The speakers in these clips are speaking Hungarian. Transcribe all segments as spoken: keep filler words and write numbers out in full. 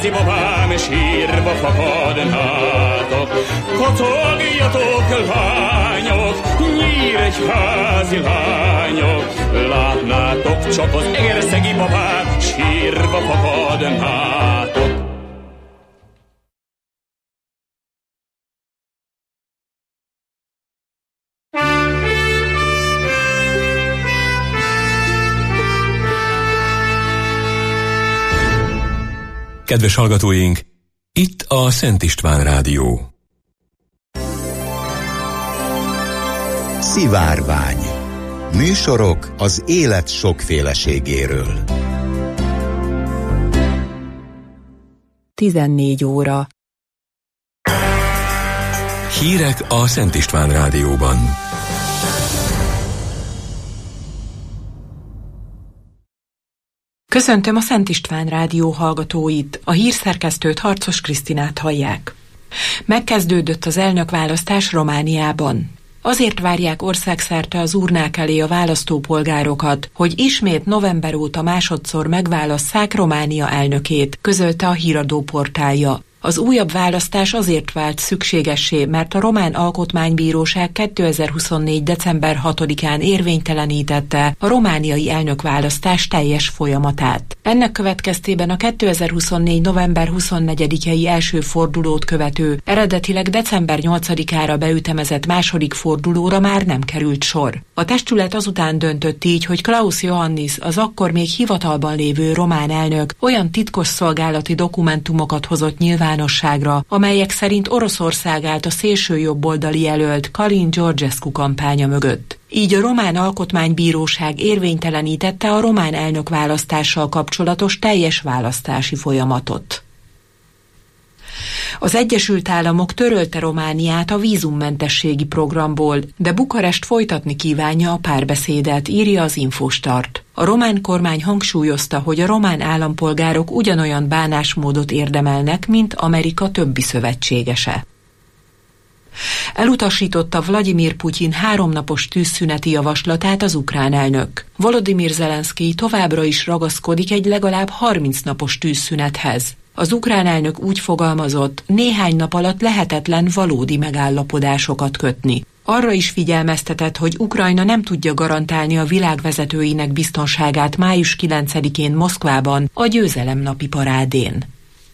Nyíregyházi babám, sírva fakadnátok. Kocogjatok, lányok, nyíregyházi lányok, látnátok csak az egerszegi babát, sírva fakadnátok. Kedves hallgatóink, itt a Szent István Rádió. Szivárvány. Műsorok az élet sokféleségéről. tizennégy óra. Hírek a Szent István Rádióban. Köszöntöm a Szent István Rádió hallgatóit, a hírszerkesztőt, Harcos Krisztinát hallják. Megkezdődött az elnökválasztás Romániában. Azért várják országszerte az urnák elé a választópolgárokat, hogy ismét november óta másodszor megválasszák Románia elnökét, közölte a híradó portálja. Az újabb választás azért vált szükségessé, mert a Román Alkotmánybíróság kétezer-huszonnégy. december hatodikán érvénytelenítette a romániai elnökválasztás teljes folyamatát. Ennek következtében a kétezer-huszonnégy. november huszonnegyedikei első fordulót követő, eredetileg december nyolcadikára beütemezett második fordulóra már nem került sor. A testület azután döntött így, hogy Klaus Iohannis, az akkor még hivatalban lévő román elnök olyan titkosszolgálati dokumentumokat hozott nyilván, amelyek szerint Oroszország állt a szélső jobboldali jelölt Calin Georgescu kampánya mögött. Így a Román Alkotmánybíróság érvénytelenítette a román elnökválasztással kapcsolatos teljes választási folyamatot. Az Egyesült Államok törölte Romániát a vízummentességi programból, de Bukarest folytatni kívánja a párbeszédet, írja az Infostart. A román kormány hangsúlyozta, hogy a román állampolgárok ugyanolyan bánásmódot érdemelnek, mint Amerika többi szövetségese. Elutasította Vladimir Putyin háromnapos tűzszüneti javaslatát az ukrán elnök. Volodymyr Zelenszkij továbbra is ragaszkodik egy legalább harminc napos tűzszünethez. Az ukrán elnök úgy fogalmazott, néhány nap alatt lehetetlen valódi megállapodásokat kötni. Arra is figyelmeztetett, hogy Ukrajna nem tudja garantálni a világvezetőinek biztonságát május kilencedikén Moszkvában a győzelemnapi parádén.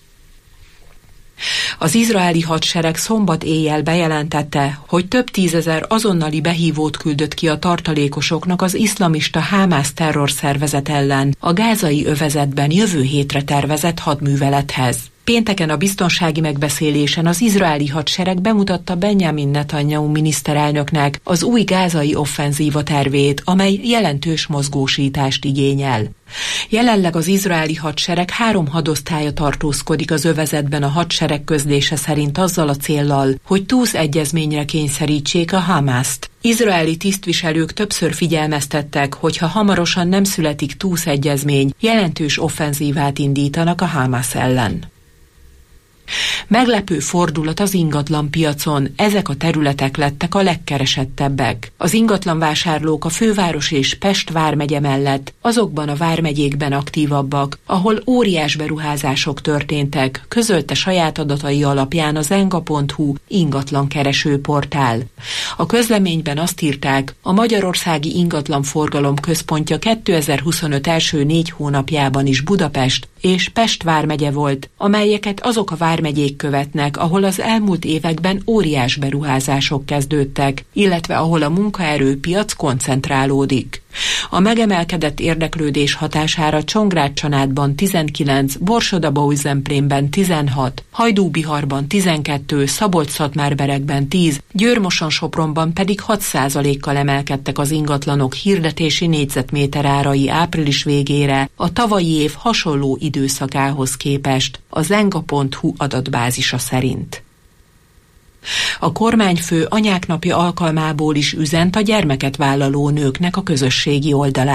Az izraeli hadsereg szombat éjjel bejelentette, hogy több tízezer azonnali behívót küldött ki a tartalékosoknak az iszlamista Hamász terrorszervezet ellen a gázai övezetben jövő hétre tervezett hadművelethez. Pénteken a biztonsági megbeszélésen az izraeli hadsereg bemutatta Benjamin Netanyahu miniszterelnöknek az új gázai offenzíva tervét, amely jelentős mozgósítást igényel. Jelenleg az izraeli hadsereg három hadosztálya tartózkodik az övezetben a hadsereg közlése szerint azzal a céllal, hogy Túz egyezményre kényszerítsék a Hamászt. Izraeli tisztviselők többször figyelmeztettek, hogy ha hamarosan nem születik Túz egyezmény, jelentős offenzívát indítanak a Hamász ellen. Meglepő fordulat az ingatlanpiacon, ezek a területek lettek a legkeresettebbek. Az ingatlanvásárlók a főváros és Pest vármegye mellett azokban a vármegyékben aktívabbak, ahol óriás beruházások történtek, közölte saját adatai alapján az enga pont hu ingatlankereső portál. A közleményben azt írták, a magyarországi ingatlanforgalom központja kétezer-huszonöt első négy hónapjában is Budapest és Pest vármegye volt, amelyeket azok a vármegyék követnek, ahol az elmúlt években óriás beruházások kezdődtek, illetve ahol a munkaerőpiac koncentrálódik. A megemelkedett érdeklődés hatására Csongrád-Csanádban tizenkilenc, Borsod-Abaúj-Zemplénben tizenhat, Hajdú-Biharban tizenkettő, Szabolcs-Szatmár-Berekben tíz, Győr-Moson-Sopronban pedig hat százalékkal emelkedtek az ingatlanok hirdetési négyzetméter árai április végére a tavalyi év hasonló időszakához képest, az enga pont hu adatbázisa szerint. A kormányfő anyák napja alkalmából is üzent a gyermeket vállaló nőknek a közösségi oldalán.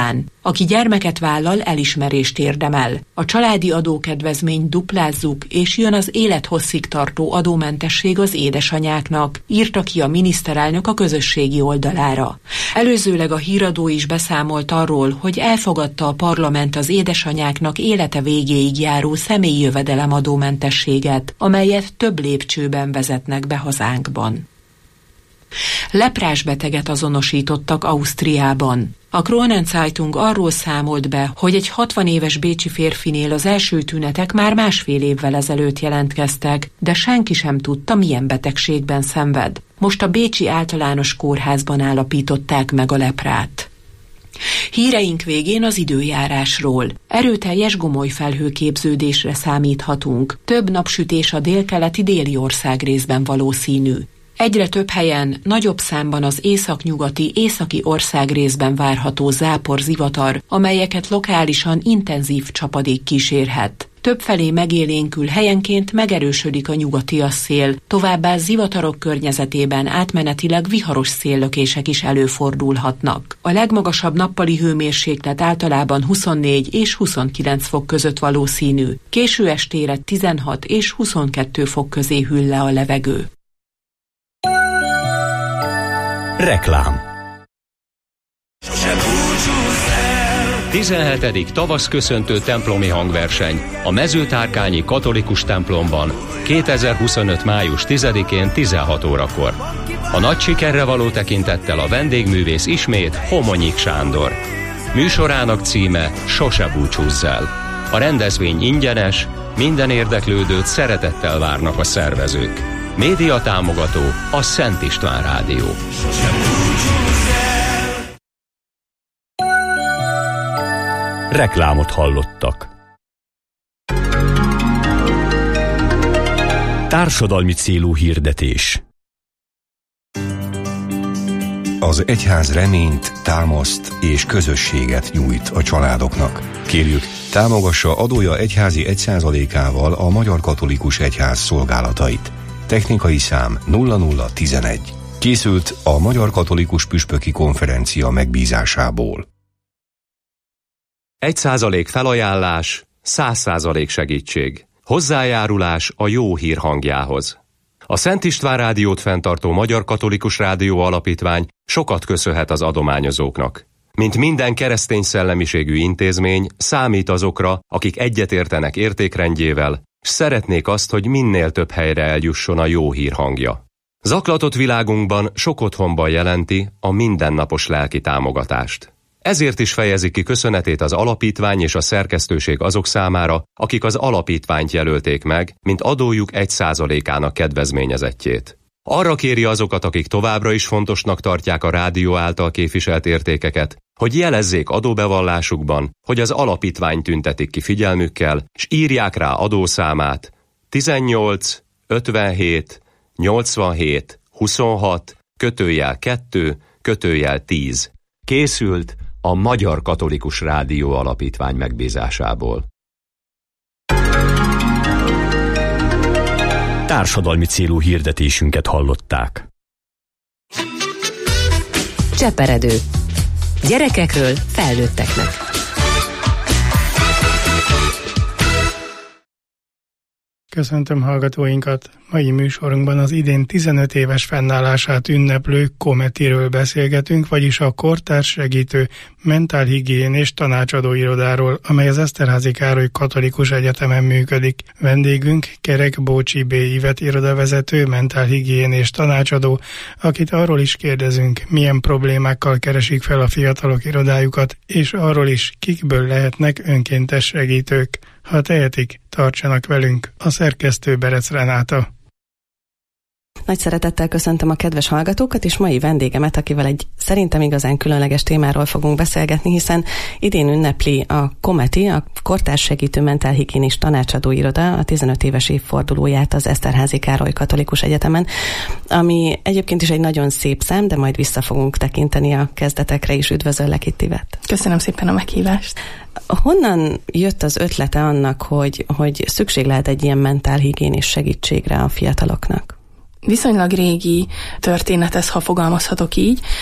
Aki gyermeket vállal, elismerést érdemel. A családi adókedvezményt duplázzuk, és jön az élethosszig tartó adómentesség az édesanyáknak, írta ki a miniszterelnök a közösségi oldalára. Előzőleg a híradó is beszámolt arról, hogy elfogadta a parlament az édesanyáknak élete végéig járó személyi jövedelem adómentességet, amelyet több lépcsőben vezetnek be hazánkban. Leprás beteget azonosítottak Ausztriában. A Kronen Zeitung arról számolt be, hogy egy hatvan éves bécsi férfinél az első tünetek már másfél évvel ezelőtt jelentkeztek, de senki sem tudta, milyen betegségben szenved. Most a bécsi általános kórházban állapították meg a leprát. Híreink végén az időjárásról. Erőteljes gomolyfelhőképződésre számíthatunk. Több napsütés a délkeleti déli országrészben valószínű. Egyre több helyen, nagyobb számban az északnyugati, északi országrészben várható zápor-zivatar, amelyeket lokálisan intenzív csapadék kísérhet. Többfelé megélénkül, helyenként megerősödik a nyugatias szél, továbbá zivatarok környezetében átmenetileg viharos széllökések is előfordulhatnak. A legmagasabb nappali hőmérséklet általában huszonnégy és huszonkilenc fok között valószínű, késő estére tizenhat és huszonkettő fok közé hűl le a levegő. Reklám. tizenhetedik tavaszköszöntő templomi hangverseny a Mezőtárkányi katolikus templomban kétezer-huszonöt. május tizedikén tizenhat órakor. A nagy sikerre való tekintettel a vendégművész ismét Homonyik Sándor. Műsorának címe Sose búcsúzz el. A rendezvény ingyenes, minden érdeklődőt szeretettel várnak a szervezők. Média támogató a Szent István Rádió. Reklámot hallottak. Társadalmi célú hirdetés. Az egyház reményt, támaszt és közösséget nyújt a családoknak. Kérjük, támogassa adója egyházi egy százalékával a Magyar Katolikus Egyház szolgálatait. Technikai szám nulla nulla tizenegy. Készült a Magyar Katolikus Püspöki Konferencia megbízásából. Egy százalék felajánlás, száz százalék segítség. Hozzájárulás a jó hír hangjához. A Szent István Rádiót fenntartó Magyar Katolikus Rádió Alapítvány sokat köszönhet az adományozóknak. Mint minden keresztény szellemiségű intézmény, számít azokra, akik egyetértenek értékrendjével, s szeretnék azt, hogy minél több helyre eljusson a jó hír hangja. Zaklatott világunkban sok otthonban jelenti a mindennapos lelki támogatást. Ezért is fejezi ki köszönetét az alapítvány és a szerkesztőség azok számára, akik az alapítványt jelölték meg, mint adójuk egy százalékának kedvezményezettjét. Arra kéri azokat, akik továbbra is fontosnak tartják a rádió által képviselt értékeket, hogy jelezzék adóbevallásukban, hogy az alapítvány tüntetik ki figyelmükkel, s írják rá adószámát tizennyolc ötvenhét nyolcvanhét huszonhat kötőjel kettő kötőjel tíz. Készült a Magyar Katolikus Rádió Alapítvány megbízásából. Társadalmi célú hirdetésünket hallották. Cseperedő. Gyerekekről felnőtteknek. Köszöntöm hallgatóinkat! Mai műsorunkban az idén tizenöt éves fennállását ünneplő Kometiről beszélgetünk, vagyis a kortárs segítő mentálhigiénés tanácsadó irodáról, amely az Eszterházy Károly Katolikus Egyetemen működik. Vendégünk Kerek Bócsi B. Ivet irodavezető, mentálhigiénés tanácsadó, akit arról is kérdezünk, milyen problémákkal keresik fel a fiatalok irodájukat, és arról is, kikből lehetnek önkéntes segítők. Ha tehetik, tartsanak velünk. A szerkesztő Berec Renáta. Nagy szeretettel köszöntöm a kedves hallgatókat, és mai vendégemet, akivel egy szerintem igazán különleges témáról fogunk beszélgetni, hiszen idén ünnepli a Kometi, a Kortárs Segítő Mentálhigiénés Tanácsadó Iroda a tizenöt éves évfordulóját az Eszterházy Károly Katolikus Egyetemen, ami egyébként is egy nagyon szép szám, de majd vissza fogunk tekinteni a kezdetekre is. Üdvözöllek itt, Ivet. Köszönöm szépen a meghívást. Honnan jött az ötlete annak, hogy, hogy szükség lehet egy ilyen mentálhigiénés segítségre a fiataloknak? Viszonylag régi történet ez, ha fogalmazhatok így.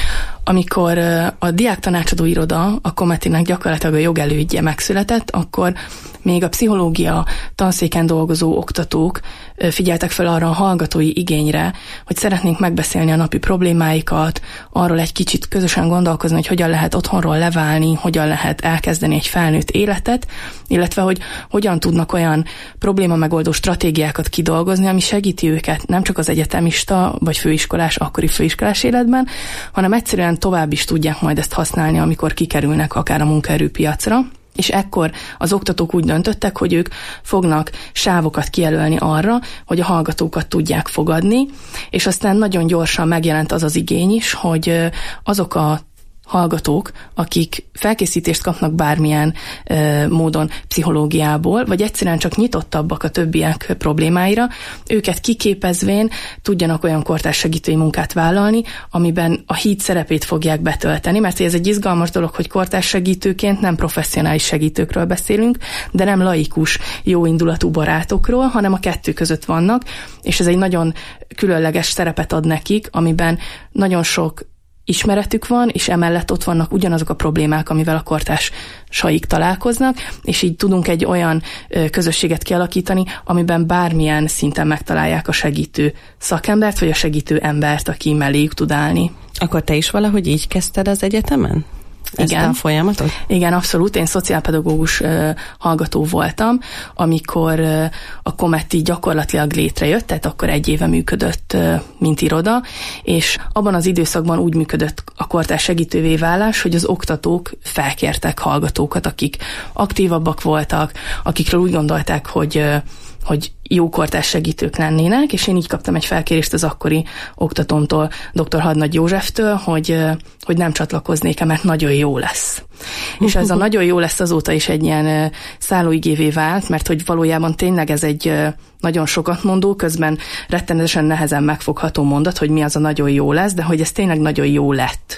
Amikor a diák tanácsadó iroda, a Kometinek gyakorlatilag a jogelődje megszületett, akkor még a pszichológia tanszéken dolgozó oktatók figyeltek fel arra a hallgatói igényre, hogy szeretnénk megbeszélni a napi problémáikat, arról egy kicsit közösen gondolkozni, hogy hogyan lehet otthonról leválni, hogyan lehet elkezdeni egy felnőtt életet, illetve hogy hogyan tudnak olyan probléma megoldó stratégiákat kidolgozni, ami segíti őket nem csak az egyetemista vagy főiskolás, akkori főiskolás életben, hanem egyszerűen tovább is tudják majd ezt használni, amikor kikerülnek akár a munkaerőpiacra. És ekkor az oktatók úgy döntöttek, hogy ők fognak sávokat kijelölni arra, hogy a hallgatókat tudják fogadni, és aztán nagyon gyorsan megjelent az az igény is, hogy azok a hallgatók, akik felkészítést kapnak bármilyen e, módon pszichológiából, vagy egyszerűen csak nyitottabbak a többiek problémáira, őket kiképezvén tudjanak olyan kortárs segítői munkát vállalni, amiben a híd szerepét fogják betölteni, mert ez egy izgalmas dolog, hogy kortárs segítőként nem professzionális segítőkről beszélünk, de nem laikus, jóindulatú barátokról, hanem a kettő között vannak, és ez egy nagyon különleges szerepet ad nekik, amiben nagyon sok ismeretük van, és emellett ott vannak ugyanazok a problémák, amivel a kortársaik találkoznak, és így tudunk egy olyan közösséget kialakítani, amiben bármilyen szinten megtalálják a segítő szakembert, vagy a segítő embert, aki melléjük tud állni. Akkor te is valahogy így kezdted az egyetemen? Ezt Igen. a folyamatot? Igen, abszolút. Én szociálpedagógus uh, hallgató voltam, amikor uh, a Kometi gyakorlatilag létrejött, tehát akkor egy éve működött, uh, mint iroda, és abban az időszakban úgy működött a kortárs segítővé válás, hogy az oktatók felkértek hallgatókat, akik aktívabbak voltak, akikről úgy gondolták, hogy uh, hogy jó kortárs segítők lennének, és én így kaptam egy felkérést az akkori oktatómtól, dr. Hadnagy Józseftől, hogy, hogy nem csatlakoznék-e, mert nagyon jó lesz. És ez a nagyon jó lesz azóta is egy ilyen szállóigévé vált, mert hogy valójában tényleg ez egy nagyon sokat mondó, közben rettenetesen nehezen megfogható mondat, hogy mi az a nagyon jó lesz, de hogy ez tényleg nagyon jó lett,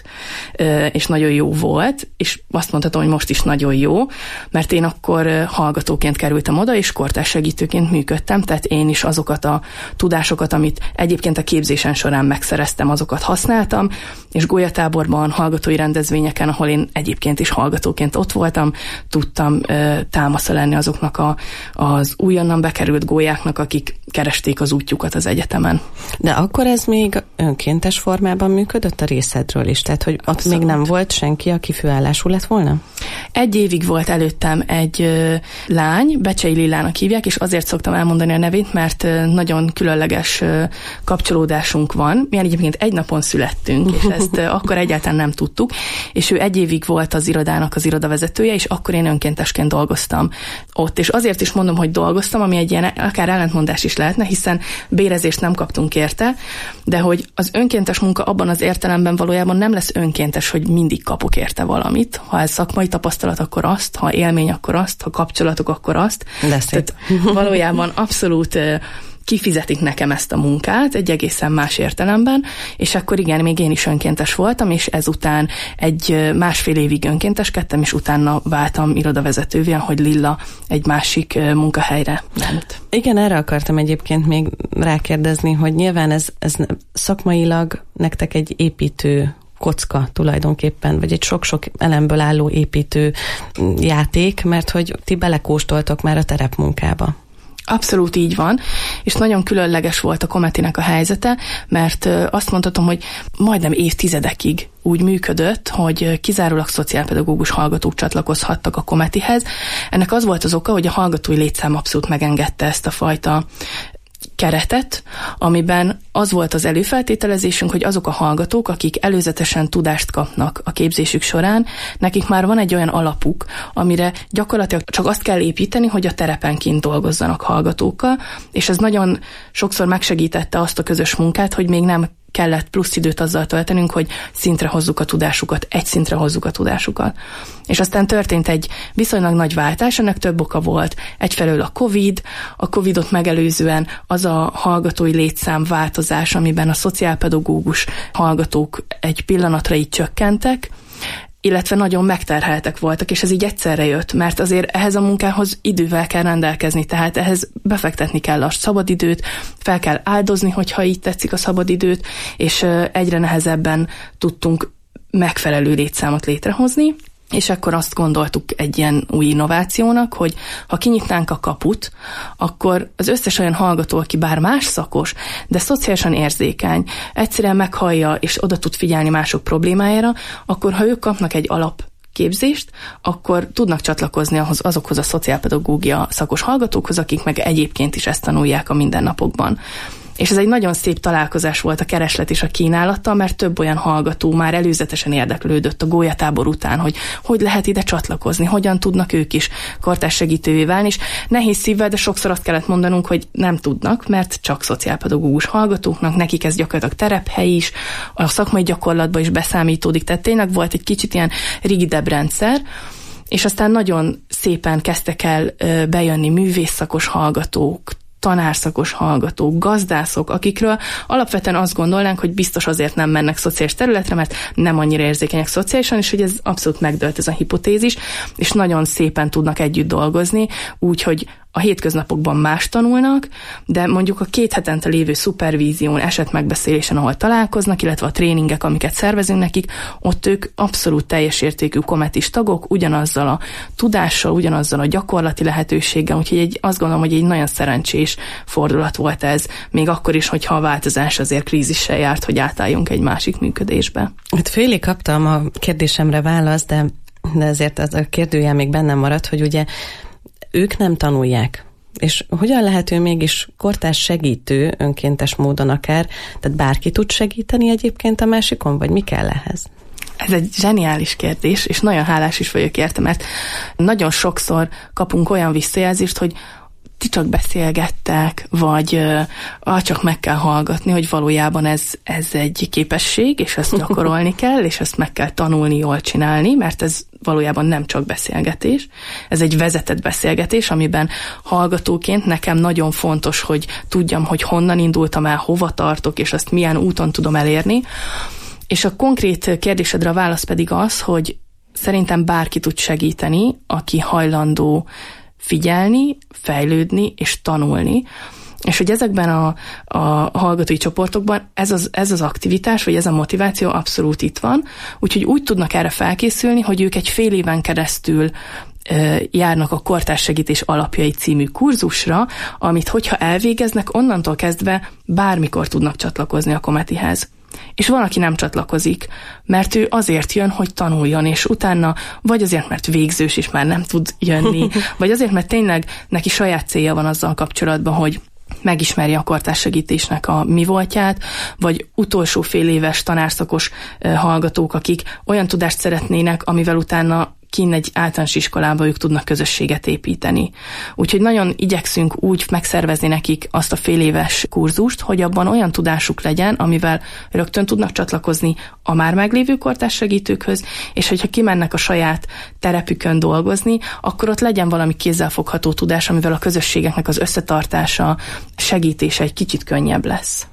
és nagyon jó volt, és azt mondhatom, hogy most is nagyon jó, mert én akkor hallgatóként kerültem oda, és kortárs segítőként működtem, tehát én is azokat a tudásokat, amit egyébként a képzésen során megszereztem, azokat használtam, és golyatáborban, hallgatói rendezvényeken, ahol én egyébként is hallgatóként ott voltam, tudtam ö, támasza lenni azoknak a, az újonnan bekerült gólyáknak, akik keresték az útjukat az egyetemen. De akkor ez még önkéntes formában működött a részedről is? Tehát, hogy ott még nem volt senki, aki főállású lett volna? Egy évig volt előttem egy ö, lány, Becsei Lillának hívják, és azért szoktam elmondani a nevét, mert ö, nagyon különleges ö, kapcsolódásunk van. Mi egyébként egy napon születtünk, és ezt ö, akkor egyáltalán nem tudtuk, és ő egy évig volt az irodának az irodavezetője, és akkor én önkéntesként dolgoztam ott. És azért is mondom, hogy dolgoztam, ami egy ilyen akár ellentmondás is lehetne, hiszen bérezést nem kaptunk érte, de hogy az önkéntes munka abban az értelemben valójában nem lesz önkéntes, hogy mindig kapok érte valamit. Ha ez szakmai tapasztalat, akkor azt, ha élmény, akkor azt, ha kapcsolatok, akkor azt. Tehát valójában abszolút kifizetik nekem ezt a munkát egy egészen más értelemben, és akkor igen, még én is önkéntes voltam, és ezután egy másfél évig önkénteskedtem, és utána váltam irodavezetővé, hogy Lilla egy másik munkahelyre ment. Igen, erre akartam egyébként még rákérdezni, hogy nyilván ez, ez szakmailag nektek egy építő kocka tulajdonképpen, vagy egy sok-sok elemből álló építő játék, mert hogy ti belekóstoltok már a terepmunkába. Abszolút így van, és nagyon különleges volt a Kometinek a helyzete, mert azt mondhatom, hogy majdnem évtizedekig úgy működött, hogy kizárólag szociálpedagógus hallgatók csatlakozhattak a Kometihez. Ennek az volt az oka, hogy a hallgatói létszám abszolút megengedte ezt a fajta keretet, amiben az volt az előfeltételezésünk, hogy azok a hallgatók, akik előzetesen tudást kapnak a képzésük során, nekik már van egy olyan alapuk, amire gyakorlatilag csak azt kell építeni, hogy a terepen kint dolgozzanak hallgatókkal, és ez nagyon sokszor megsegítette azt a közös munkát, hogy még nem kellett plusz időt azzal töltenünk, hogy szintre hozzuk a tudásukat, egy szintre hozzuk a tudásukat. És aztán történt egy viszonylag nagy váltás, ennek több oka volt. Egyfelől a Covid, a Covidot megelőzően az a hallgatói létszám változás, amiben a szociálpedagógus hallgatók egy pillanatra így csökkentek, illetve nagyon megterheltek voltak, és ez így egyszerre jött, mert azért ehhez a munkához idővel kell rendelkezni, tehát ehhez befektetni kell a szabadidőt, fel kell áldozni, hogyha így tetszik a szabadidőt, és egyre nehezebben tudtunk megfelelő létszámot létrehozni, és akkor azt gondoltuk egy ilyen új innovációnak, hogy ha kinyitnánk a kaput, akkor az összes olyan hallgató, aki bár más szakos, de szociálisan érzékeny, egyszerűen meghallja és oda tud figyelni mások problémájára, akkor ha ők kapnak egy alap képzést, akkor tudnak csatlakozni ahhoz, azokhoz a szociálpedagógia szakos hallgatókhoz, akik meg egyébként is ezt tanulják a mindennapokban. És ez egy nagyon szép találkozás volt a kereslet és a kínálattal, mert több olyan hallgató már előzetesen érdeklődött a gólyatábor után, hogy hogy lehet ide csatlakozni, hogyan tudnak ők is kortárs segítővé válni, és nehéz szívvel, de sokszor azt kellett mondanunk, hogy nem tudnak, mert csak szociálpedagógus hallgatóknak, nekik ez gyakorlatilag terephely is, a szakmai gyakorlatban is beszámítódik, tehát tényleg volt egy kicsit ilyen rigidebb rendszer, és aztán nagyon szépen kezdtek el bejönni művészszakos hallgatók, tanárszakos hallgatók, gazdászok, akikről alapvetően azt gondolnánk, hogy biztos azért nem mennek szociális területre, mert nem annyira érzékenyek szociálisan, és hogy ez abszolút megdőlt ez a hipotézis, és nagyon szépen tudnak együtt dolgozni, úgyhogy a hétköznapokban más tanulnak, de mondjuk a két hetente lévő szupervízión, esetmegbeszélésen, ahol találkoznak, illetve a tréningek, amiket szervezünk nekik, ott ők abszolút teljes értékű kometis tagok, ugyanazzal a tudással, ugyanazzal a gyakorlati lehetőséggel, úgyhogy egy, azt gondolom, hogy egy nagyon szerencsés fordulat volt ez, még akkor is, hogyha a változás azért krízissel járt, hogy átálljunk egy másik működésbe. Hát félig kaptam a kérdésemre választ, de, de ezért az a kérdőjel még bennem maradt, hogy ugye ők nem tanulják. És hogyan lehet ő mégis kortárs segítő, önkéntes módon akár, tehát bárki tud segíteni egyébként a másikon, vagy mi kell ehhez? Ez egy zseniális kérdés, és nagyon hálás is vagyok érte, mert nagyon sokszor kapunk olyan visszajelzést, hogy ti csak beszélgettek, vagy uh, csak meg kell hallgatni, hogy valójában ez, ez egy képesség, és ezt gyakorolni kell, és ezt meg kell tanulni, jól csinálni, mert ez valójában nem csak beszélgetés. Ez egy vezetett beszélgetés, amiben hallgatóként nekem nagyon fontos, hogy tudjam, hogy honnan indultam el, hova tartok, és azt milyen úton tudom elérni. És a konkrét kérdésedre a válasz pedig az, hogy szerintem bárki tud segíteni, aki hajlandó figyelni, fejlődni és tanulni. És hogy ezekben a, a hallgatói csoportokban ez az, ez az aktivitás, vagy ez a motiváció abszolút itt van, úgyhogy úgy tudnak erre felkészülni, hogy ők egy fél éven keresztül e, járnak a Kortárs Segítés Alapjai című kurzusra, amit hogyha elvégeznek, onnantól kezdve bármikor tudnak csatlakozni a Kometihez. És van, aki nem csatlakozik, mert ő azért jön, hogy tanuljon, és utána vagy azért, mert végzős, és már nem tud jönni, vagy azért, mert tényleg neki saját célja van azzal kapcsolatban, hogy megismerje a kortárs segítésnek a mi voltját, vagy utolsó fél éves tanárszakos hallgatók, akik olyan tudást szeretnének, amivel utána kinn egy általános iskolába ők tudnak közösséget építeni. Úgyhogy nagyon igyekszünk úgy megszervezni nekik azt a fél éves kurzust, hogy abban olyan tudásuk legyen, amivel rögtön tudnak csatlakozni a már meglévő kortárs segítőkhöz, és hogyha kimennek a saját terepükön dolgozni, akkor ott legyen valami kézzelfogható tudás, amivel a közösségeknek az összetartása, segítése egy kicsit könnyebb lesz.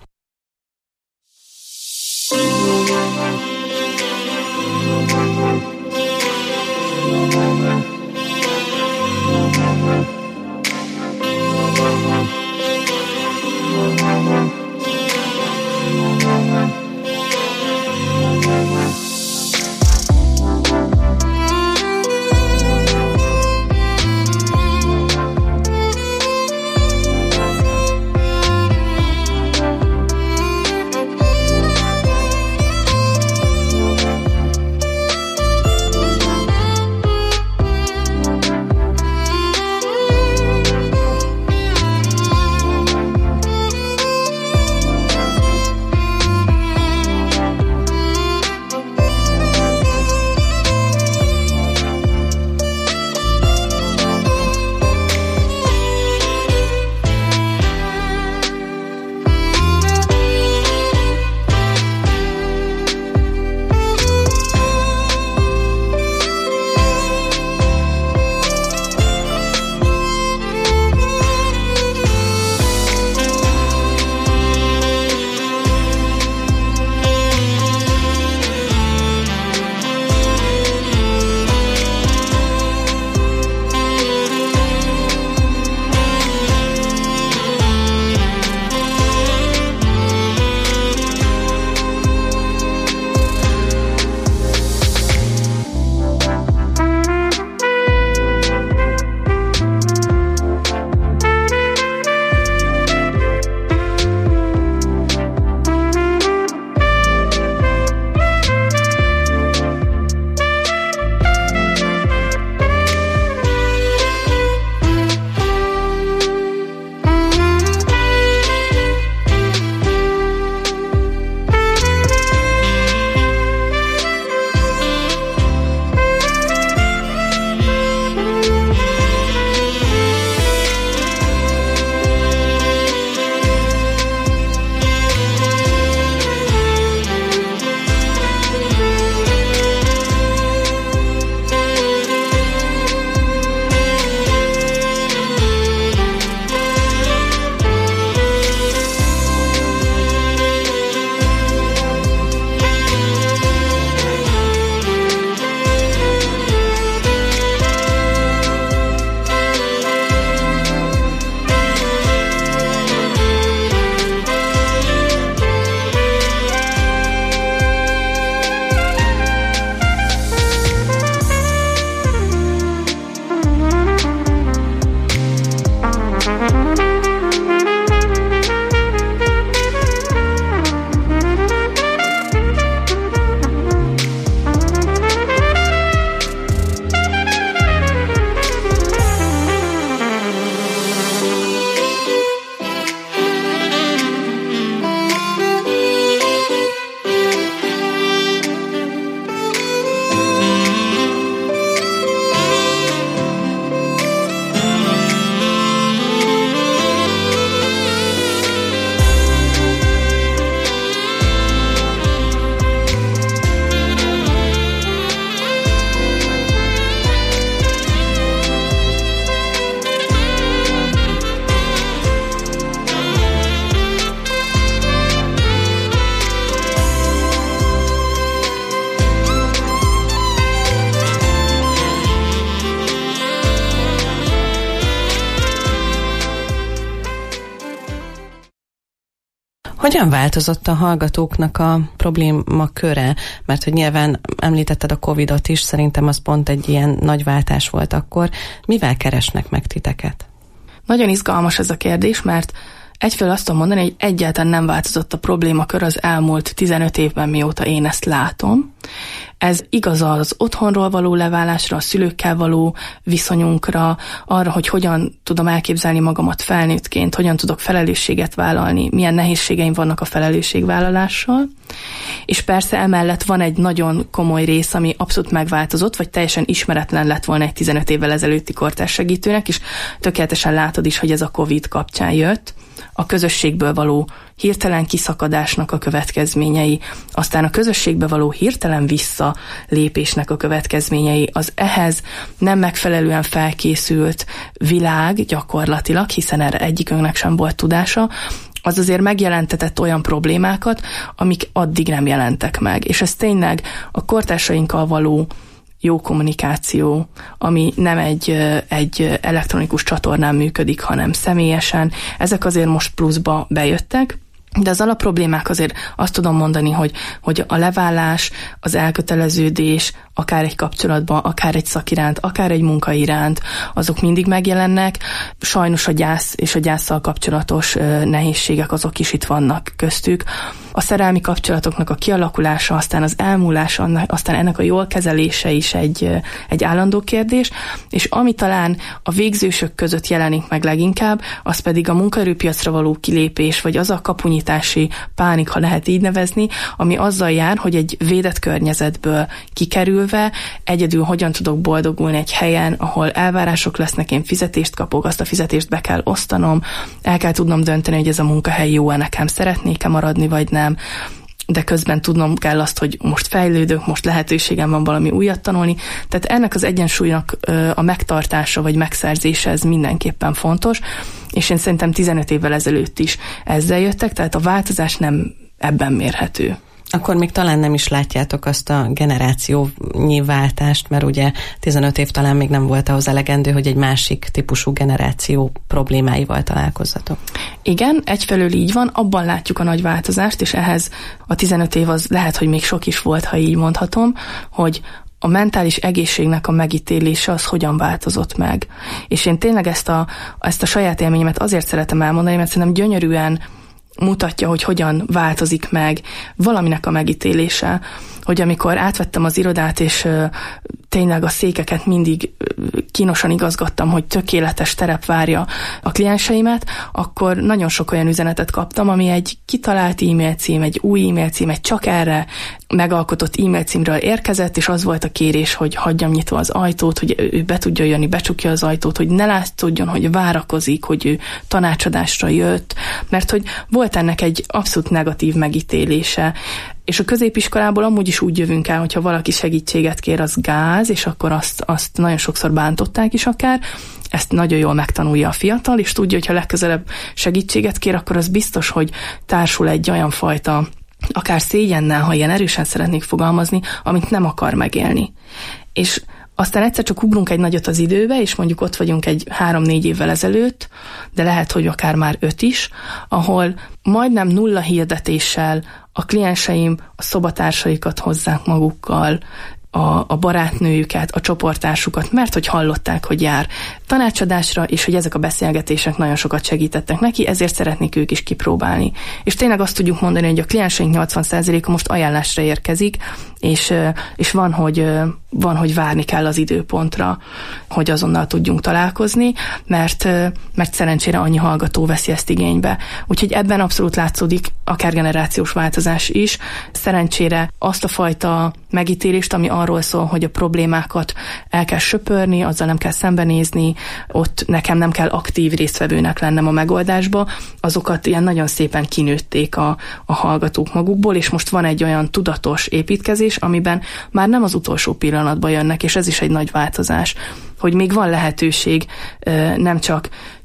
Hogyan változott a hallgatóknak a probléma köre? Mert hogy nyilván említetted a Covidot is, szerintem az pont egy ilyen nagy váltás volt akkor. Mivel keresnek meg titeket? Nagyon izgalmas ez a kérdés, mert egyfelől azt tudom mondani, hogy egyáltalán nem változott a problémakör az elmúlt tizenöt évben, mióta én ezt látom. Ez igaz az otthonról való leválásra, a szülőkkel való viszonyunkra, arra, hogy hogyan tudom elképzelni magamat felnőttként, hogyan tudok felelősséget vállalni, milyen nehézségeim vannak a felelősségvállalással. És persze emellett van egy nagyon komoly rész, ami abszolút megváltozott, vagy teljesen ismeretlen lett volna egy tizenöt évvel ezelőtti kortárs segítőnek, és tökéletesen látod is, hogy ez a Covid kapcsán jött. A közösségből való hirtelen kiszakadásnak a következményei, aztán a közösségbe való hirtelen visszalépésnek a következményei, az ehhez nem megfelelően felkészült világ gyakorlatilag, hiszen erre egyikünknek sem volt tudása, az azért megjelentetett olyan problémákat, amik addig nem jelentek meg. És ez tényleg a kortársainkkal való jó kommunikáció, ami nem egy, egy elektronikus csatornán működik, hanem személyesen. Ezek azért most pluszba bejöttek, de az alapproblémák azért azt tudom mondani, hogy, hogy a leválás, az elköteleződés, akár egy kapcsolatban, akár egy szak iránt, akár egy munka iránt, azok mindig megjelennek. Sajnos a gyász és a gyásszal kapcsolatos nehézségek azok is itt vannak köztük. A szerelmi kapcsolatoknak a kialakulása, aztán az elmúlása, aztán ennek a jól kezelése is egy, egy állandó kérdés, és ami talán a végzősök között jelenik meg leginkább, az pedig a munkaerőpiacra való kilépés, vagy az a kapunyítási pánik, ha lehet így nevezni, ami azzal jár, hogy egy védett környezetből kikerülve egyedül hogyan tudok boldogulni egy helyen, ahol elvárások lesznek, én fizetést kapok, azt a fizetést be kell osztanom, el kell tudnom dönteni, hogy ez a munkahely jó-e nekem, szeretnék-e maradni, vagy nem, de közben tudnom kell azt, hogy most fejlődök, most lehetőségem van valami újat tanulni. Tehát ennek az egyensúlynak a megtartása vagy megszerzése ez mindenképpen fontos, és én szerintem tizenöt évvel ezelőtt is ezzel jöttek, tehát a változás nem ebben mérhető. Akkor még talán nem is látjátok azt a generációnyi váltást, mert ugye tizenöt év talán még nem volt ahhoz elegendő, hogy egy másik típusú generáció problémáival találkozzatok. Igen, egyfelől így van, abban látjuk a nagy változást, és ehhez a tizenöt év az lehet, hogy még sok is volt, ha így mondhatom, hogy a mentális egészségnek a megítélése az hogyan változott meg. És én tényleg ezt a, ezt a saját élményemet azért szeretem elmondani, mert szerintem gyönyörűen mutatja, hogy hogyan változik meg valaminek a megítélése, hogy amikor átvettem az irodát, és uh, tényleg a székeket mindig uh, kínosan igazgattam, hogy tökéletes terep várja a klienseimet, akkor nagyon sok olyan üzenetet kaptam, ami egy kitalált e-mail cím, egy új e-mail cím, egy csak erre megalkotott e-mail címről érkezett, és az volt a kérés, hogy hagyjam nyitva az ajtót, hogy ő be tudja jönni, becsukja az ajtót, hogy ne látszódjon, hogy várakozik, hogy ő tanácsadásra jött, mert hogy volt ennek egy abszolút negatív megítélése. És a középiskolából amúgy is úgy jövünk el, hogyha valaki segítséget kér, az gáz, és akkor azt, azt nagyon sokszor bántották is akár. Ezt nagyon jól megtanulja a fiatal, és tudja, hogy ha legközelebb segítséget kér, akkor az biztos, hogy társul egy olyan fajta, akár szégyennel, ha ilyen erősen szeretnék fogalmazni, amit nem akar megélni. És aztán egyszer csak ugrunk egy nagyot az időbe, és mondjuk ott vagyunk egy három-négy évvel ezelőtt, de lehet, hogy akár már öt is, ahol majdnem nulla hirdetéssel a klienseim a szobatársaikat hozzák magukkal, a, a barátnőjüket, a csoporttársukat, mert hogy hallották, hogy jár tanácsadásra, és hogy ezek a beszélgetések nagyon sokat segítettek neki, ezért szeretnék ők is kipróbálni. És tényleg azt tudjuk mondani, hogy a klienseink nyolcvan százaléka most ajánlásra érkezik, és, és van, hogy, van, hogy várni kell az időpontra, hogy azonnal tudjunk találkozni, mert, mert szerencsére annyi hallgató veszi ezt igénybe. Úgyhogy ebben abszolút látszódik akár generációs változás is. Szerencsére azt a fajta megítélést, ami arról szól, hogy a problémákat el kell söpörni, azzal nem kell szembenézni, ott nekem nem kell aktív résztvevőnek lennem a megoldásba, azokat ilyen nagyon szépen kinőtték a, a hallgatók magukból, és most van egy olyan tudatos építkezés, amiben már nem az utolsó pillanatban jönnek, és ez is egy nagy változás, hogy még van lehetőség nem csak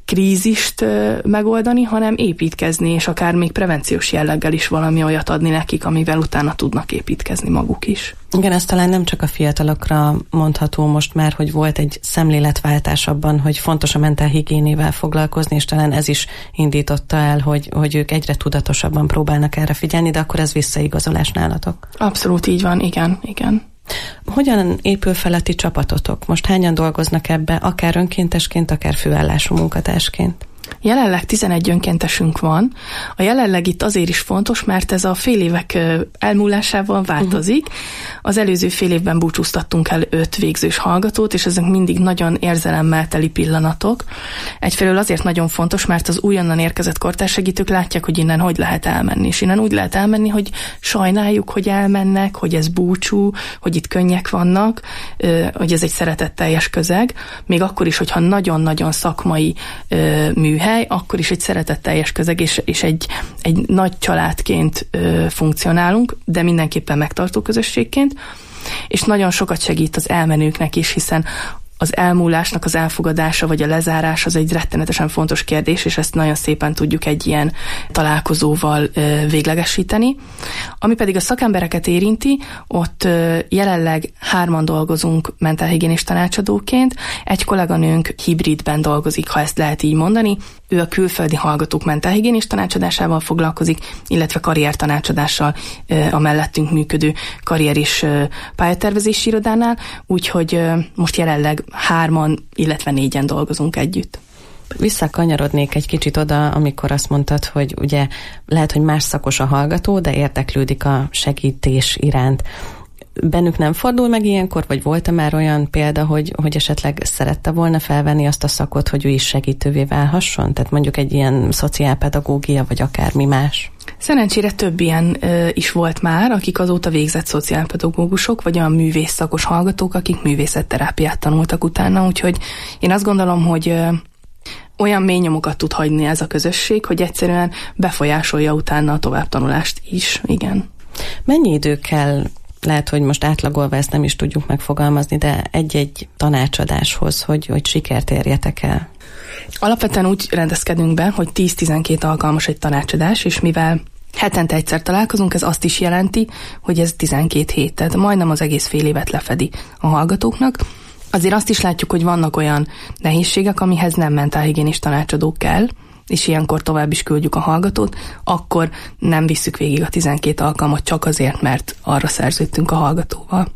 krízist megoldani, hanem építkezni, és akár még prevenciós jelleggel is valami olyat adni nekik, amivel utána tudnak építkezni maguk is. Igen, ez talán nem csak a fiatalokra mondható most már, hogy volt egy szemléletváltás abban, hogy fontos a mentálhigiénével foglalkozni, és talán ez is indította el, hogy, hogy ők egyre tudatosabban próbálnak erre figyelni, de akkor ez visszaigazolás nálatok. Abszolút így van, igen, igen. Hogyan épül fel a ti csapatotok? Most hányan dolgoznak ebbe, akár önkéntesként, akár főállású munkatársként? Jelenleg tizenegy önkéntesünk van. A jelenleg itt azért is fontos, mert ez a fél évek elmúlásával változik. Uh-huh. Az előző fél évben búcsúztattunk el öt végzős hallgatót, és ezek mindig nagyon érzelemmel teli pillanatok. Egyfelől azért nagyon fontos, mert az újonnan érkezett kortárssegítők látják, hogy innen hogy lehet elmenni. És innen úgy lehet elmenni, hogy sajnáljuk, hogy elmennek, hogy ez búcsú, hogy itt könnyek vannak, hogy ez egy szeretetteljes közeg. Még akkor is, hogyha nagyon-nagyon szakmai műhely, akkor is egy szeretetteljes közeg, és, és egy, egy nagy családként ö, funkcionálunk, de mindenképpen megtartó közösségként, és nagyon sokat segít az elmenőknek is, hiszen az elmúlásnak az elfogadása vagy a lezárás az egy rettenetesen fontos kérdés, és ezt nagyon szépen tudjuk egy ilyen találkozóval ö, véglegesíteni. Ami pedig a szakembereket érinti, ott ö, jelenleg hárman dolgozunk mentálhigiénés tanácsadóként, egy kolléganőnk hibridben dolgozik, ha ezt lehet így mondani. Ő a külföldi hallgatók mentálhigiénés tanácsadásával foglalkozik, illetve karriertanácsadással ö, a mellettünk működő karrier és ö, pályatervezési irodánál, úgyhogy ö, most jelenleg hárman, illetve négyen dolgozunk együtt. Visszakanyarodnék egy kicsit oda, amikor azt mondtad, hogy ugye lehet, hogy más szakos a hallgató, de érdeklődik a segítés iránt. Bennük nem fordul meg ilyenkor, vagy volt-e már olyan példa, hogy, hogy esetleg szerette volna felvenni azt a szakot, hogy ő is segítővé válhasson? Tehát mondjuk egy ilyen szociálpedagógia, vagy akármi más? Szerencsére több ilyen ö, is volt már, akik azóta végzett szociálpedagógusok, vagy olyan művész szakos hallgatók, akik művészetterápiát tanultak utána, úgyhogy én azt gondolom, hogy ö, olyan mély nyomokat tud hagyni ez a közösség, hogy egyszerűen befolyásolja utána a továbbtanulást is, igen. Mennyi idő kell, lehet, hogy most átlagolva ezt nem is tudjuk megfogalmazni, de egy-egy tanácsadáshoz, hogy, hogy sikert érjetek el? Alapvetően úgy rendezkedünk be, hogy tíz-tizenkét alkalmas egy tanácsadás, és mivel hetente egyszer találkozunk, ez azt is jelenti, hogy ez tizenkét hét, tehát majdnem az egész fél évet lefedi a hallgatóknak. Azért azt is látjuk, hogy vannak olyan nehézségek, amihez nem mentálhigiénés tanácsadó kell, és ilyenkor tovább is küldjük a hallgatót, akkor nem visszük végig a tizenkét alkalmat csak azért, mert arra szerződtünk a hallgatóval.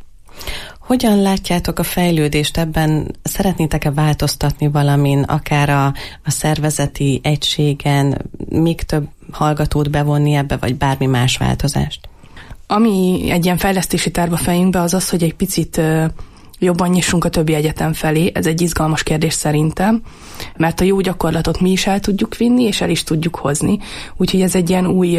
Hogyan látjátok a fejlődést ebben? Szeretnétek-e változtatni valamin, akár a, a szervezeti egységen, még több hallgatót bevonni ebbe, vagy bármi más változást? Ami egy ilyen fejlesztési terv a fejünkbe, az az, hogy egy picit jobban nyissunk a többi egyetem felé. Ez egy izgalmas kérdés szerintem, mert a jó gyakorlatot mi is el tudjuk vinni, és el is tudjuk hozni. Úgyhogy ez egy ilyen új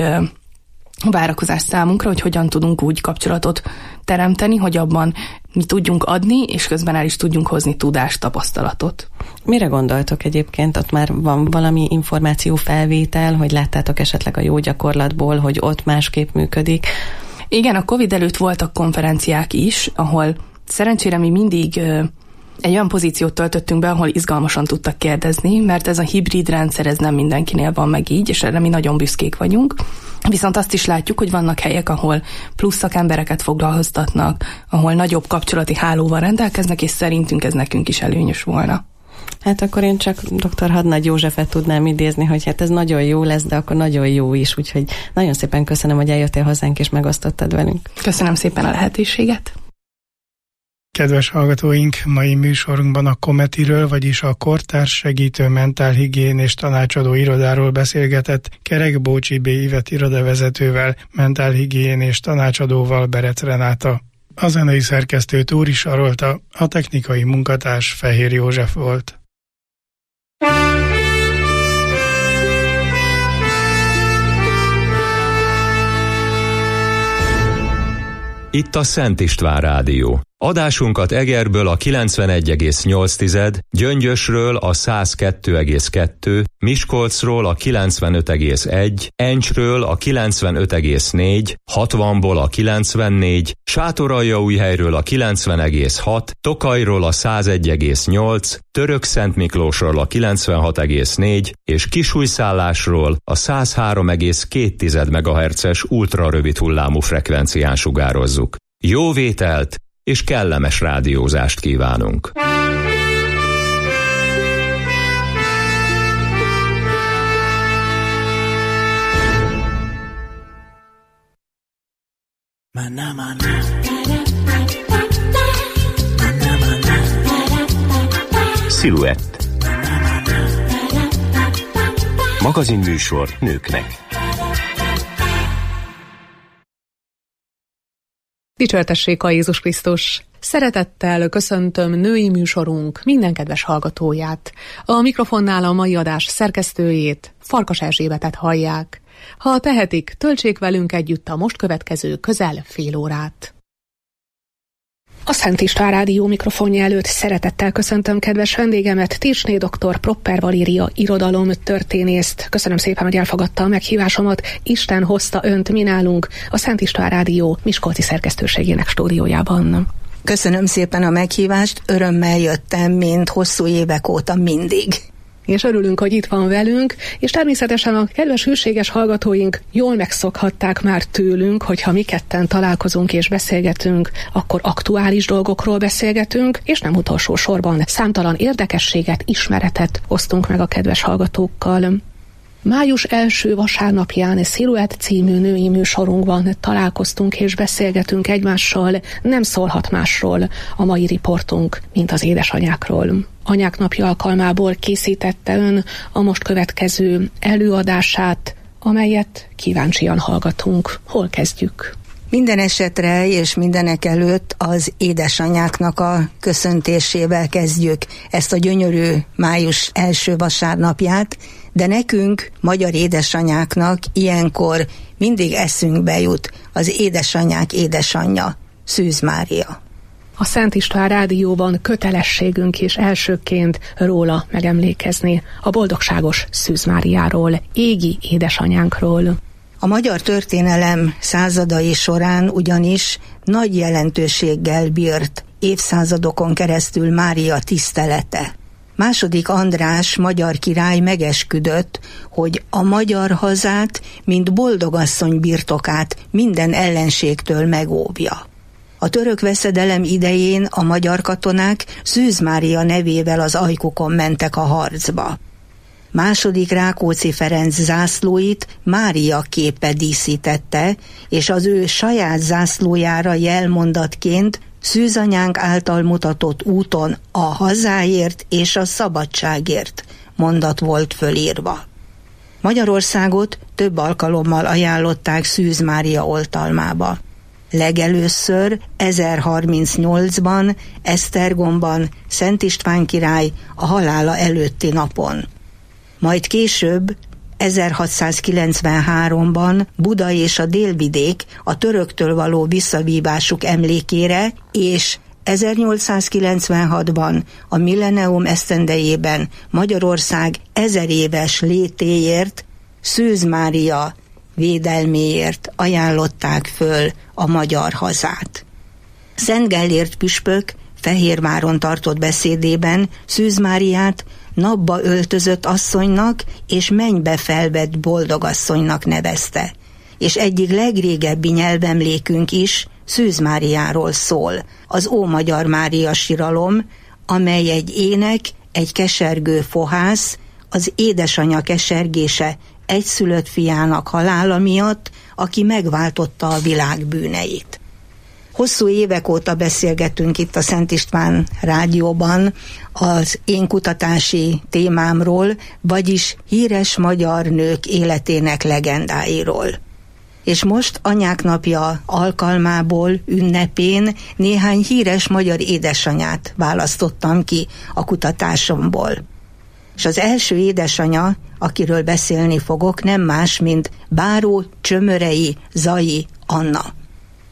várakozás számunkra, hogy hogyan tudunk úgy kapcsolatot teremteni, hogy abban mi tudjunk adni, és közben el is tudjunk hozni tudást, tapasztalatot. Mire gondoltok egyébként? Ott már van valami információfelvétel, hogy láttátok esetleg a jó gyakorlatból, hogy ott másképp működik? Igen, a Covid előtt voltak konferenciák is, ahol szerencsére mi mindig egy olyan pozíciót töltöttünk be, ahol izgalmasan tudtak kérdezni, mert ez a hibrid rendszer, ez nem mindenkinél van meg így, és erre mi nagyon büszkék vagyunk. Viszont azt is látjuk, hogy vannak helyek, ahol plusz szakembereket foglalkoztatnak, ahol nagyobb kapcsolati hálóval rendelkeznek, és szerintünk ez nekünk is előnyös volna. Hát akkor én csak dr. Hadnagy Józsefet tudnám idézni, hogy hát ez nagyon jó lesz, de akkor nagyon jó is, úgyhogy nagyon szépen köszönöm, hogy eljöttél hozzánk és megosztottad velünk. Köszönöm szépen a lehetőséget. Kedves hallgatóink, mai műsorunkban a Kometiről, vagyis a Kortárs Segítő Mentálhigiénés Tanácsadó Irodáról beszélgetett Kerekbócsi B. Ivet irodavezetővel, mentálhigiénés tanácsadóval, Berec Renáta. A zenei szerkesztő Túri Sarolta, a technikai munkatárs Fehér József volt. Itt a Szent István Rádió. Adásunkat Egerből a kilencvenegy egész nyolc, Gyöngyösről a száz kettő egész kettő, Miskolcról a kilencvenöt egész egy, Encsről a kilencvenöt egész négy, hatvanból a kilencvennégy, Sátoraljaújhelyről a kilencven egész hat, Tokajról a száz egy egész nyolc, Törökszentmiklósról a kilencvenhat egész négy és Kisújszállásról a száz három egész két megahertzes ultrarövid hullámú frekvencián sugározzuk. Jó vételt és kellemes rádiózást kívánunk! Sziluett. Magazinműsor nőknek. Dicsértessék a Jézus Krisztus! Szeretettel köszöntöm női műsorunk minden kedves hallgatóját. A mikrofonnál a mai adás szerkesztőjét, Farkas Erzsébetet hallják. Ha tehetik, töltsék velünk együtt a most következő közel fél órát. A Szent István Rádió mikrofonja előtt szeretettel köszöntöm kedves vendégemet, Tirsné doktor Propper Valéria irodalomtörténészt. Köszönöm szépen, hogy elfogadta a meghívásomat. Isten hozta önt mi nálunk a Szent István Rádió miskolci szerkesztőségének stúdiójában. Köszönöm szépen a meghívást, örömmel jöttem, mint hosszú évek óta mindig. És örülünk, hogy itt van velünk, és természetesen a kedves hűséges hallgatóink jól megszokhatták már tőlünk, hogyha mi ketten találkozunk és beszélgetünk, akkor aktuális dolgokról beszélgetünk, és nem utolsó sorban számtalan érdekességet, ismeretet osztunk meg a kedves hallgatókkal. Május első vasárnapján Sziluett című női műsorunkban találkoztunk és beszélgetünk egymással, nem szólhat másról a mai riportunk, mint az édesanyákról. Anyák napja alkalmából készítette ön a most következő előadását, amelyet kíváncsian hallgatunk. Hol kezdjük? Minden esetre és mindenek előtt az édesanyáknak a köszöntésével kezdjük ezt a gyönyörű május első vasárnapját, de nekünk, magyar édesanyáknak ilyenkor mindig eszünkbe jut az édesanyák édesanyja, Szűz Mária. A Szent István Rádióban kötelességünk is elsőként róla megemlékezni, a boldogságos Szűz Máriáról, égi édesanyánkról. A magyar történelem századai során ugyanis nagy jelentőséggel bírt évszázadokon keresztül Mária tisztelete. Második András magyar király megesküdött, hogy a magyar hazát, mint boldogasszony birtokát minden ellenségtől megóvja. A török veszedelem idején a magyar katonák Szűz Mária nevével az ajkukon mentek a harcba. Második Rákóczi Ferenc zászlóit Mária képe díszítette, és az ő saját zászlójára jelmondatként Szűzanyánk által mutatott úton a hazáért és a szabadságért mondat volt fölírva. Magyarországot több alkalommal ajánlották Szűz Mária oltalmába. Legelőször ezerharmincnyolcban Esztergomban Szent István király a halála előtti napon. Majd később ezerhatszázkilencvenháromban Buda és a délvidék a töröktől való visszavívásuk emlékére, és ezernyolcszázkilencvenhatban a millennium esztendejében Magyarország ezer éves létéért, Szűz Mária védelméért ajánlották föl a magyar hazát. Szent Gellért püspök Fehérváron tartott beszédében Szűz Máriát napba öltözött asszonynak és mennybe felvett boldogasszonynak nevezte, és egyik legrégebbi nyelvemlékünk is Szűz Máriáról szól, az Ómagyar Mária siralom, amely egy ének, egy kesergő fohász, az édesanya kesergése egyszülött fiának halála miatt, aki megváltotta a világ bűneit. Hosszú évek óta beszélgetünk itt a Szent István Rádióban az én kutatási témámról, vagyis híres magyar nők életének legendáiról. És most Anyák napja alkalmából, ünnepén néhány híres magyar édesanyát választottam ki a kutatásomból. És az első édesanya, akiről beszélni fogok, nem más, mint Báró Csömörei Zai Anna.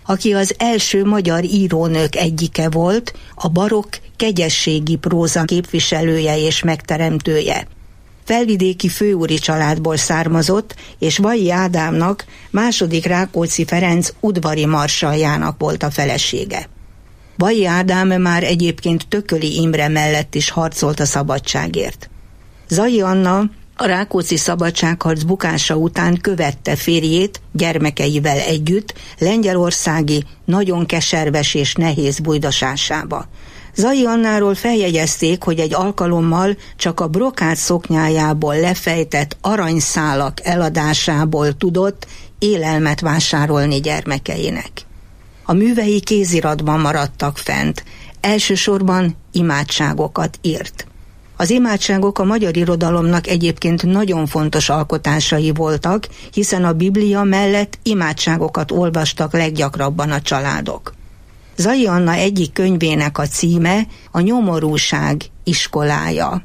aki az első magyar írónők egyike volt, a barokk kegyességi próza képviselője és megteremtője. Felvidéki főúri családból származott, és Vallyi Ádámnak, második Rákóczi Ferenc udvari marsaljának volt a felesége. Vallyi Ádám már egyébként Tököli Imre mellett is harcolt a szabadságért. Zay Anna a rákóczi szabadságharc bukása után követte férjét gyermekeivel együtt lengyelországi, nagyon keserves és nehéz bujdasásába. Zay Annáról feljegyezték, hogy egy alkalommal csak a brokát szoknyájából lefejtett aranyszálak eladásából tudott élelmet vásárolni gyermekeinek. A művei kéziratban maradtak fent, elsősorban imádságokat írt. Az imádságok a magyar irodalomnak egyébként nagyon fontos alkotásai voltak, hiszen a Biblia mellett imádságokat olvastak leggyakrabban a családok. Zay Anna egyik könyvének a címe a Nyomorúság iskolája,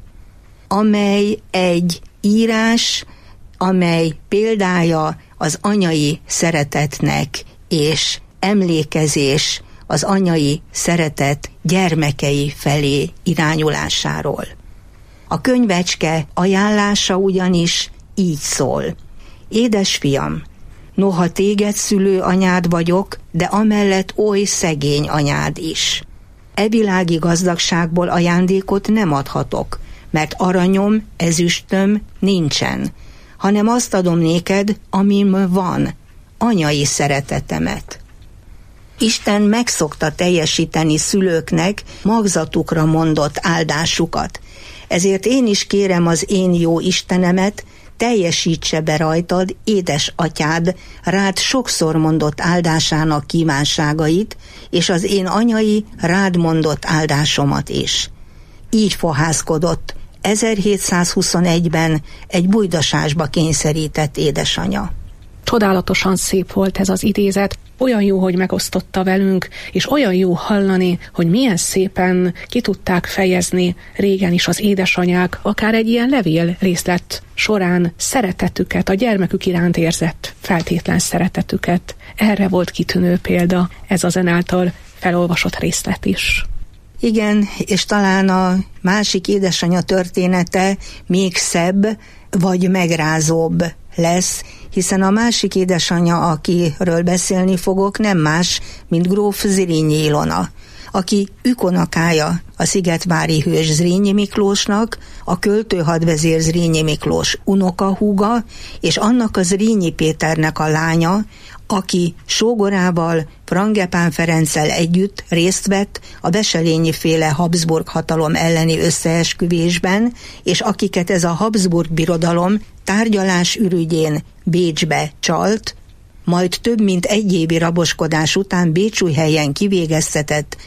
amely egy írás, amely példája az anyai szeretetnek és emlékezés az anyai szeretet gyermekei felé irányulásáról. A könyvecske ajánlása ugyanis így szól. Édesfiam, noha téged szülő anyád vagyok, de amellett oly szegény anyád is. E világi gazdagságból ajándékot nem adhatok, mert aranyom, ezüstöm nincsen, hanem azt adom néked, amim van, anyai szeretetemet. Isten megszokta teljesíteni szülőknek magzatukra mondott áldásukat, ezért én is kérem az én jó Istenemet, teljesítse be rajtad, édes atyád, rád sokszor mondott áldásának kívánságait, és az én anyai rád mondott áldásomat is. Így fohászkodott ezerhétszázhuszonegyben egy bujdasásba kényszerített édesanya. Csodálatosan szép volt ez az idézet, olyan jó, hogy megosztotta velünk, és olyan jó hallani, hogy milyen szépen ki tudták fejezni régen is az édesanyák, akár egy ilyen levél részlet során szeretetüket, a gyermekük iránt érzett feltétlen szeretetüket. Erre volt kitűnő példa ez a zen által felolvasott részlet is. Igen, és talán a másik édesanya története még szebb, vagy megrázóbb lesz, hiszen a másik édesanyja, akiről beszélni fogok, nem más, mint gróf Zrínyi Ilona, aki ükonakája a szigetvári hős Zrínyi Miklósnak, a költő hadvezér Zrínyi Miklós unokahúga, és annak a Zrínyi Péternek a lánya, aki sógorával, Frangepán Ferenccel együtt részt vett a Wesselényi féle Habsburg hatalom elleni összeesküvésben, és akiket ez a Habsburg birodalom tárgyalás ürügyén Bécsbe csalt, majd több mint egy évi raboskodás után Bécsújhelyen kivégeztetett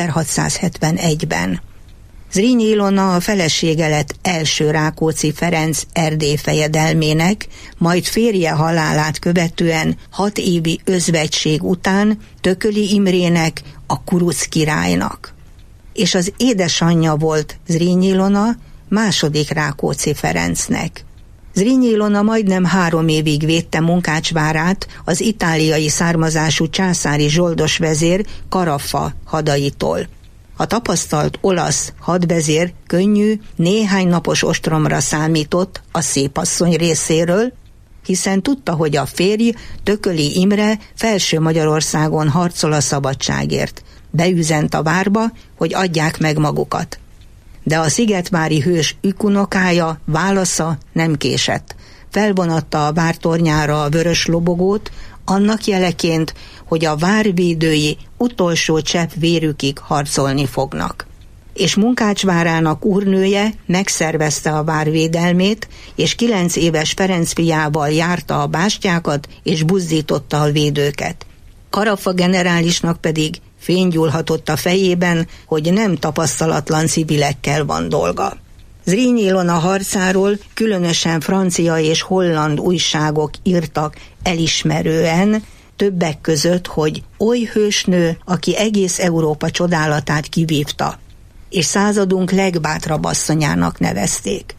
ezerhatszázhetvenegyben. Zrínyi Ilona a felesége lett első Rákóczi Ferenc Erdély fejedelmének, majd férje halálát követően hat évi özvegység után Tököli Imrének, a kuruc királynak. És az édesanyja volt Zrínyi Ilona második Rákóczi Ferencnek. Zrínyi Ilona majdnem három évig védte Munkácsvárát az itáliai származású császári zsoldos vezér Carafa hadaitól. A tapasztalt olasz hadvezér könnyű, néhány napos ostromra számított a szépasszony részéről, hiszen tudta, hogy a férj, Tököli Imre felső Magyarországon harcol a szabadságért. Beüzent a várba, hogy adják meg magukat. De a szigetvári hős ükunokája válasza nem késett. Felvonatta a vártornyára a vörös lobogót, annak jeleként, hogy a várvédői utolsó csepp vérükig harcolni fognak. És Munkácsvárának úrnője megszervezte a várvédelmét, és kilenc éves Ferenc fiával járta a bástyákat, és buzdította a védőket. Carafa generálisnak pedig fénygyúlhatott a fejében, hogy nem tapasztalatlan civilekkel van dolga. Zrínyi Ilona harcáról különösen francia és holland újságok írtak elismerően, többek között, hogy oly hősnő, aki egész Európa csodálatát kivívta, és századunk legbátrabb asszonyának nevezték.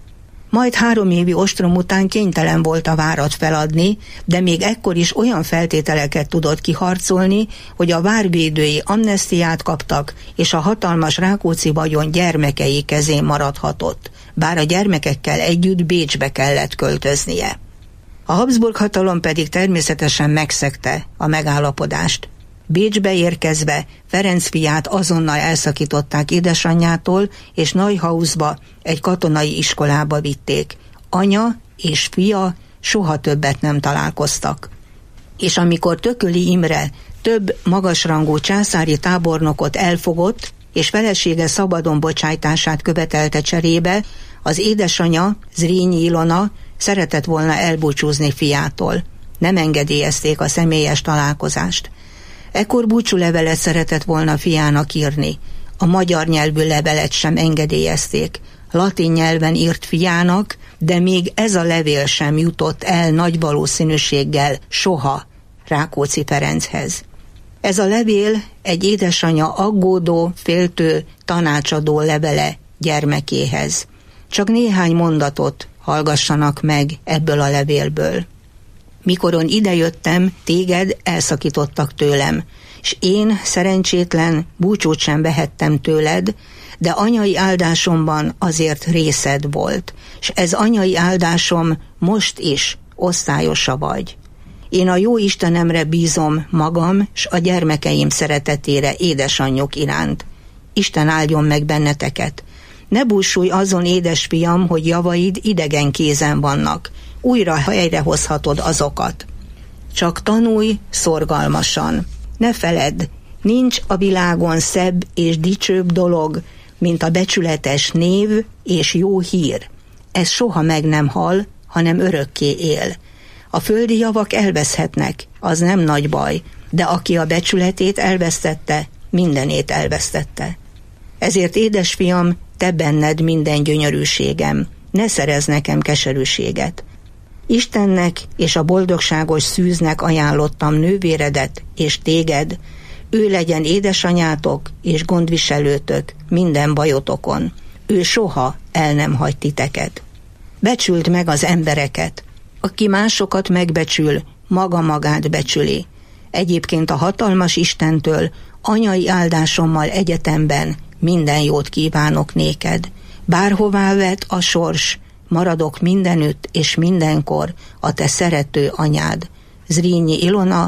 Majd három évi ostrom után kénytelen volt a várat feladni, de még ekkor is olyan feltételeket tudott kiharcolni, hogy a várvédői amnesztiát kaptak, és a hatalmas Rákóczi vagyon gyermekei kezén maradhatott, bár a gyermekekkel együtt Bécsbe kellett költöznie. A Habsburg hatalom pedig természetesen megszegte a megállapodást. Bécsbe érkezve Ferenc fiát azonnal elszakították édesanyjától, és Neuhausba, egy katonai iskolába vitték. Anya és fia soha többet nem találkoztak. És amikor Tököli Imre több magasrangú császári tábornokot elfogott, és felesége szabadon bocsájtását követelte cserébe, az édesanya, Zrínyi Ilona szeretett volna elbúcsúzni fiától. Nem engedélyezték a személyes találkozást. Ekkor búcsúlevelet szeretett volna fiának írni. A magyar nyelvű levelet sem engedélyezték. Latin nyelven írt fiának, de még ez a levél sem jutott el nagy valószínűséggel soha Rákóczi Ferenchez. Ez a levél egy édesanya aggódó, féltő, tanácsadó levele gyermekéhez. Csak néhány mondatot hallgassanak meg ebből a levélből. Mikoron idejöttem, téged elszakítottak tőlem, és én, szerencsétlen, búcsút sem vehettem tőled, de anyai áldásomban azért részed volt, és ez anyai áldásom most is osztályosa vagy. Én a jó Istenemre bízom magam, s a gyermekeim szeretetére édesanyjuk iránt. Isten áldjon meg benneteket. Ne búsulj azon, édesfiam, hogy javaid idegen kézen vannak. Újra helyrehozhatod azokat. Csak tanulj szorgalmasan. Ne feledd, nincs a világon szebb és dicsőbb dolog, mint a becsületes név és jó hír. Ez soha meg nem hal, hanem örökké él. A földi javak elveszhetnek, az nem nagy baj, de aki a becsületét elvesztette, mindenét elvesztette. Ezért, édesfiam, te benned minden gyönyörűségem, ne szerezz nekem keserűséget. Istennek és a boldogságos szűznek ajánlottam nővéredet és téged, ő legyen édesanyátok és gondviselőtök minden bajotokon. Ő soha el nem hagy titeket. Becsüld meg az embereket. Aki másokat megbecsül, maga magát becsüli. Egyébként a hatalmas Istentől anyai áldásommal egyetemben minden jót kívánok néked. Bárhová vet a sors, maradok mindenütt és mindenkor a te szerető anyád. Zrínyi Ilona,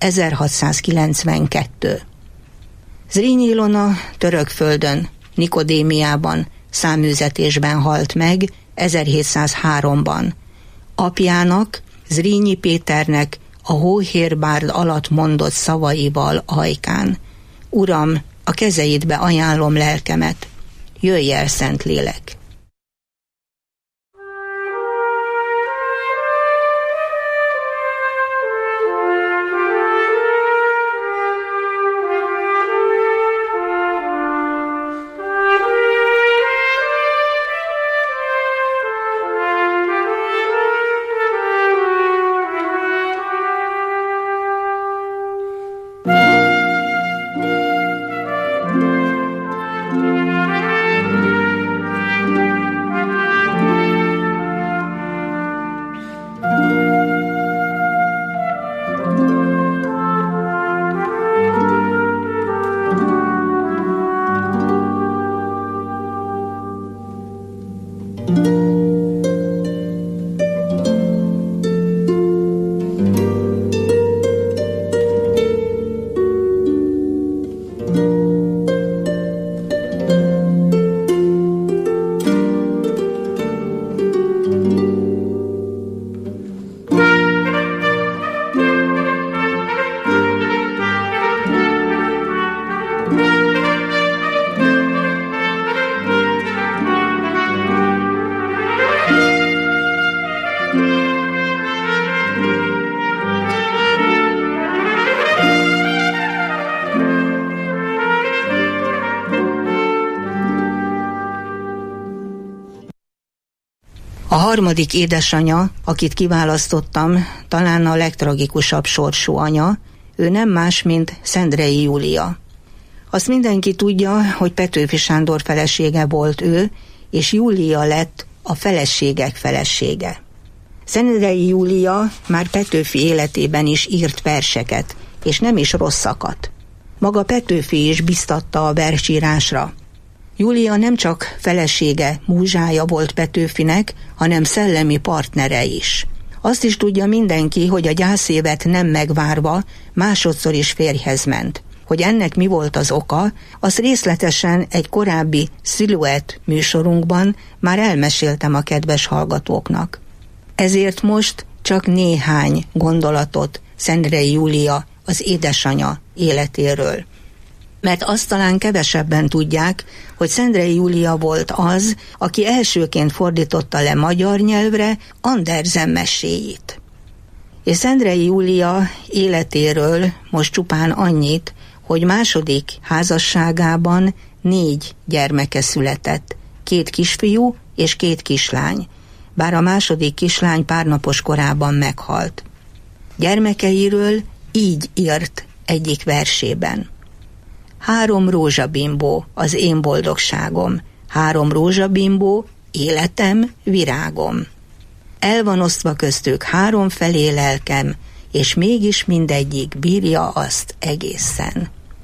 ezerhatszázkilencvenkettő. Zrínyi Ilona Törökföldön, Nikodémiában, száműzetésben halt meg ezerhétszázháromban. Apjának, Zrínyi Péternek a hóhérbárd alatt mondott szavaival ajkán: Uram, a kezeidbe ajánlom lelkemet, jöjj el, Szentlélek! A harmadik édesanya, akit kiválasztottam, talán a legtragikusabb sorsú anya, ő nem más, mint Szendrei Júlia. Azt mindenki tudja, hogy Petőfi Sándor felesége volt ő, és Júlia lett a feleségek felesége. Szendrei Júlia már Petőfi életében is írt verseket, és nem is rosszakat. Maga Petőfi is biztatta a versírásra. Júlia nem csak felesége, múzsája volt Petőfinek, hanem szellemi partnere is. Azt is tudja mindenki, hogy a gyászévet nem megvárva másodszor is férjhez ment. Hogy ennek mi volt az oka, azt részletesen egy korábbi Sziluett műsorunkban már elmeséltem a kedves hallgatóknak. Ezért most csak néhány gondolatot Szendrei Júlia, az édesanyja életéről. Mert azt talán kevesebben tudják, hogy Szendrei Júlia volt az, aki elsőként fordította le magyar nyelvre Andersen meséit. És Szendrei Júlia életéről most csupán annyit, hogy második házasságában négy gyermeke született, két kisfiú és két kislány, bár a második kislány pár napos korában meghalt. Gyermekeiről így írt egyik versében. Három rózsabimbó az én boldogságom, három rózsabimbó életem, virágom. El van osztva köztük három felé lelkem, és mégis mindegyik bírja azt egészen.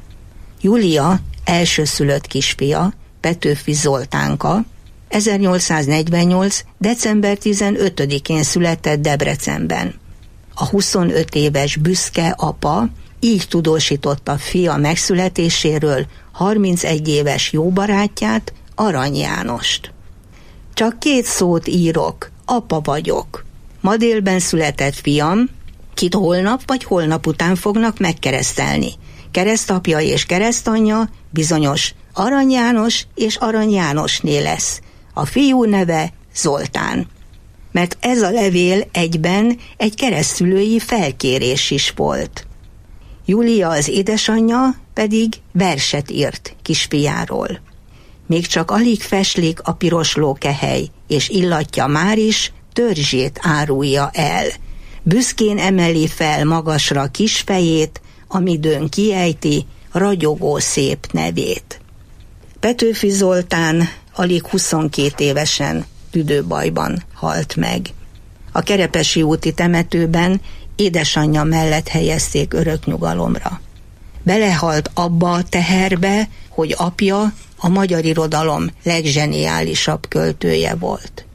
Júlia elsőszülött kisfia, Petőfi Zoltánka, ezernyolcszáznegyvennyolc. december tizenötödikén született Debrecenben. A huszonöt éves büszke apa így tudósította fia megszületéséről harmincegy éves jó barátját, Arany Jánost. Csak két szót írok, apa vagyok. Ma délben született fiam, kit holnap vagy holnap után fognak megkeresztelni. Keresztapja és keresztanyja bizonyos Arany János és Arany Jánosné lesz. A fiú neve Zoltán. Mert ez a levél egyben egy keresztszülői felkérés is volt. Júlia az édesanyja pedig verset írt kisfiáról. Még csak alig feslik a piros lókehely, és illatja már is törzsét árulja el. Büszkén emeli fel magasra kisfejét, amidőn kiejti ragyogó szép nevét. Petőfi Zoltán alig huszonkét évesen tüdőbajban halt meg. A Kerepesi úti temetőben édesanyja mellett helyezték örök nyugalomra. Belehalt abba a teherbe, hogy apja a magyar irodalom legzseniálisabb költője volt.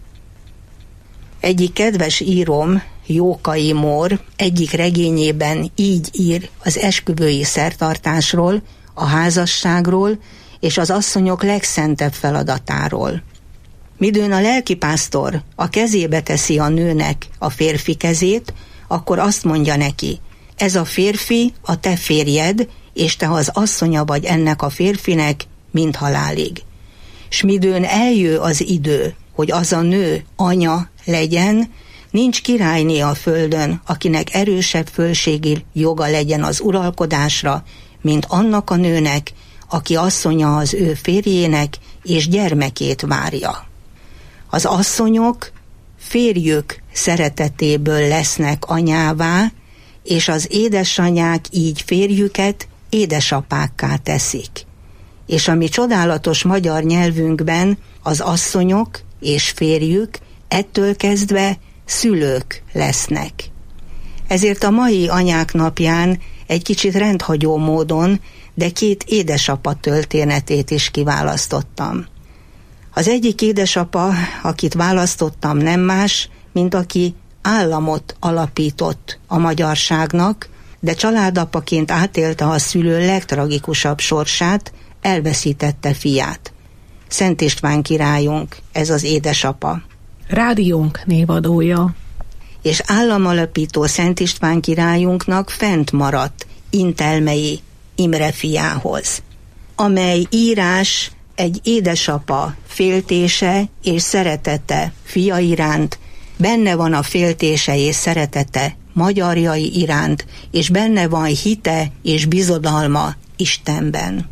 Egyik kedves íróm, Jókai Mór egyik regényében így ír az esküvői szertartásról, a házasságról és az asszonyok legszentebb feladatáról. Midőn a lelkipásztor a kezébe teszi a nőnek a férfi kezét, akkor azt mondja neki, ez a férfi a te férjed, és te az asszonya vagy ennek a férfinek, mind halálig. S midőn eljő az idő, hogy az a nő anya legyen, nincs királyné a földön, akinek erősebb fölségi joga legyen az uralkodásra, mint annak a nőnek, aki asszonya az ő férjének, és gyermekét várja. Az asszonyok férjük szeretetéből lesznek anyává, és az édesanyák így férjüket édesapákká teszik. És a mi csodálatos magyar nyelvünkben az asszonyok és férjük ettől kezdve szülők lesznek. Ezért a mai anyák napján egy kicsit rendhagyó módon, de két édesapa történetét is kiválasztottam. Az egyik édesapa, akit választottam, nem más, mint aki államot alapított a magyarságnak, de családapaként átélte a szülő legtragikusabb sorsát, elveszítette fiát. Szent István királyunk, ez az édesapa. Rádiónk névadója. És államalapító Szent István királyunknak fent maradt Intelmei Imre fiához, amely írás egy édesapa féltése és szeretete fia iránt, benne van a féltése és szeretete magyarjai iránt, és benne van hite és bizodalma Istenben.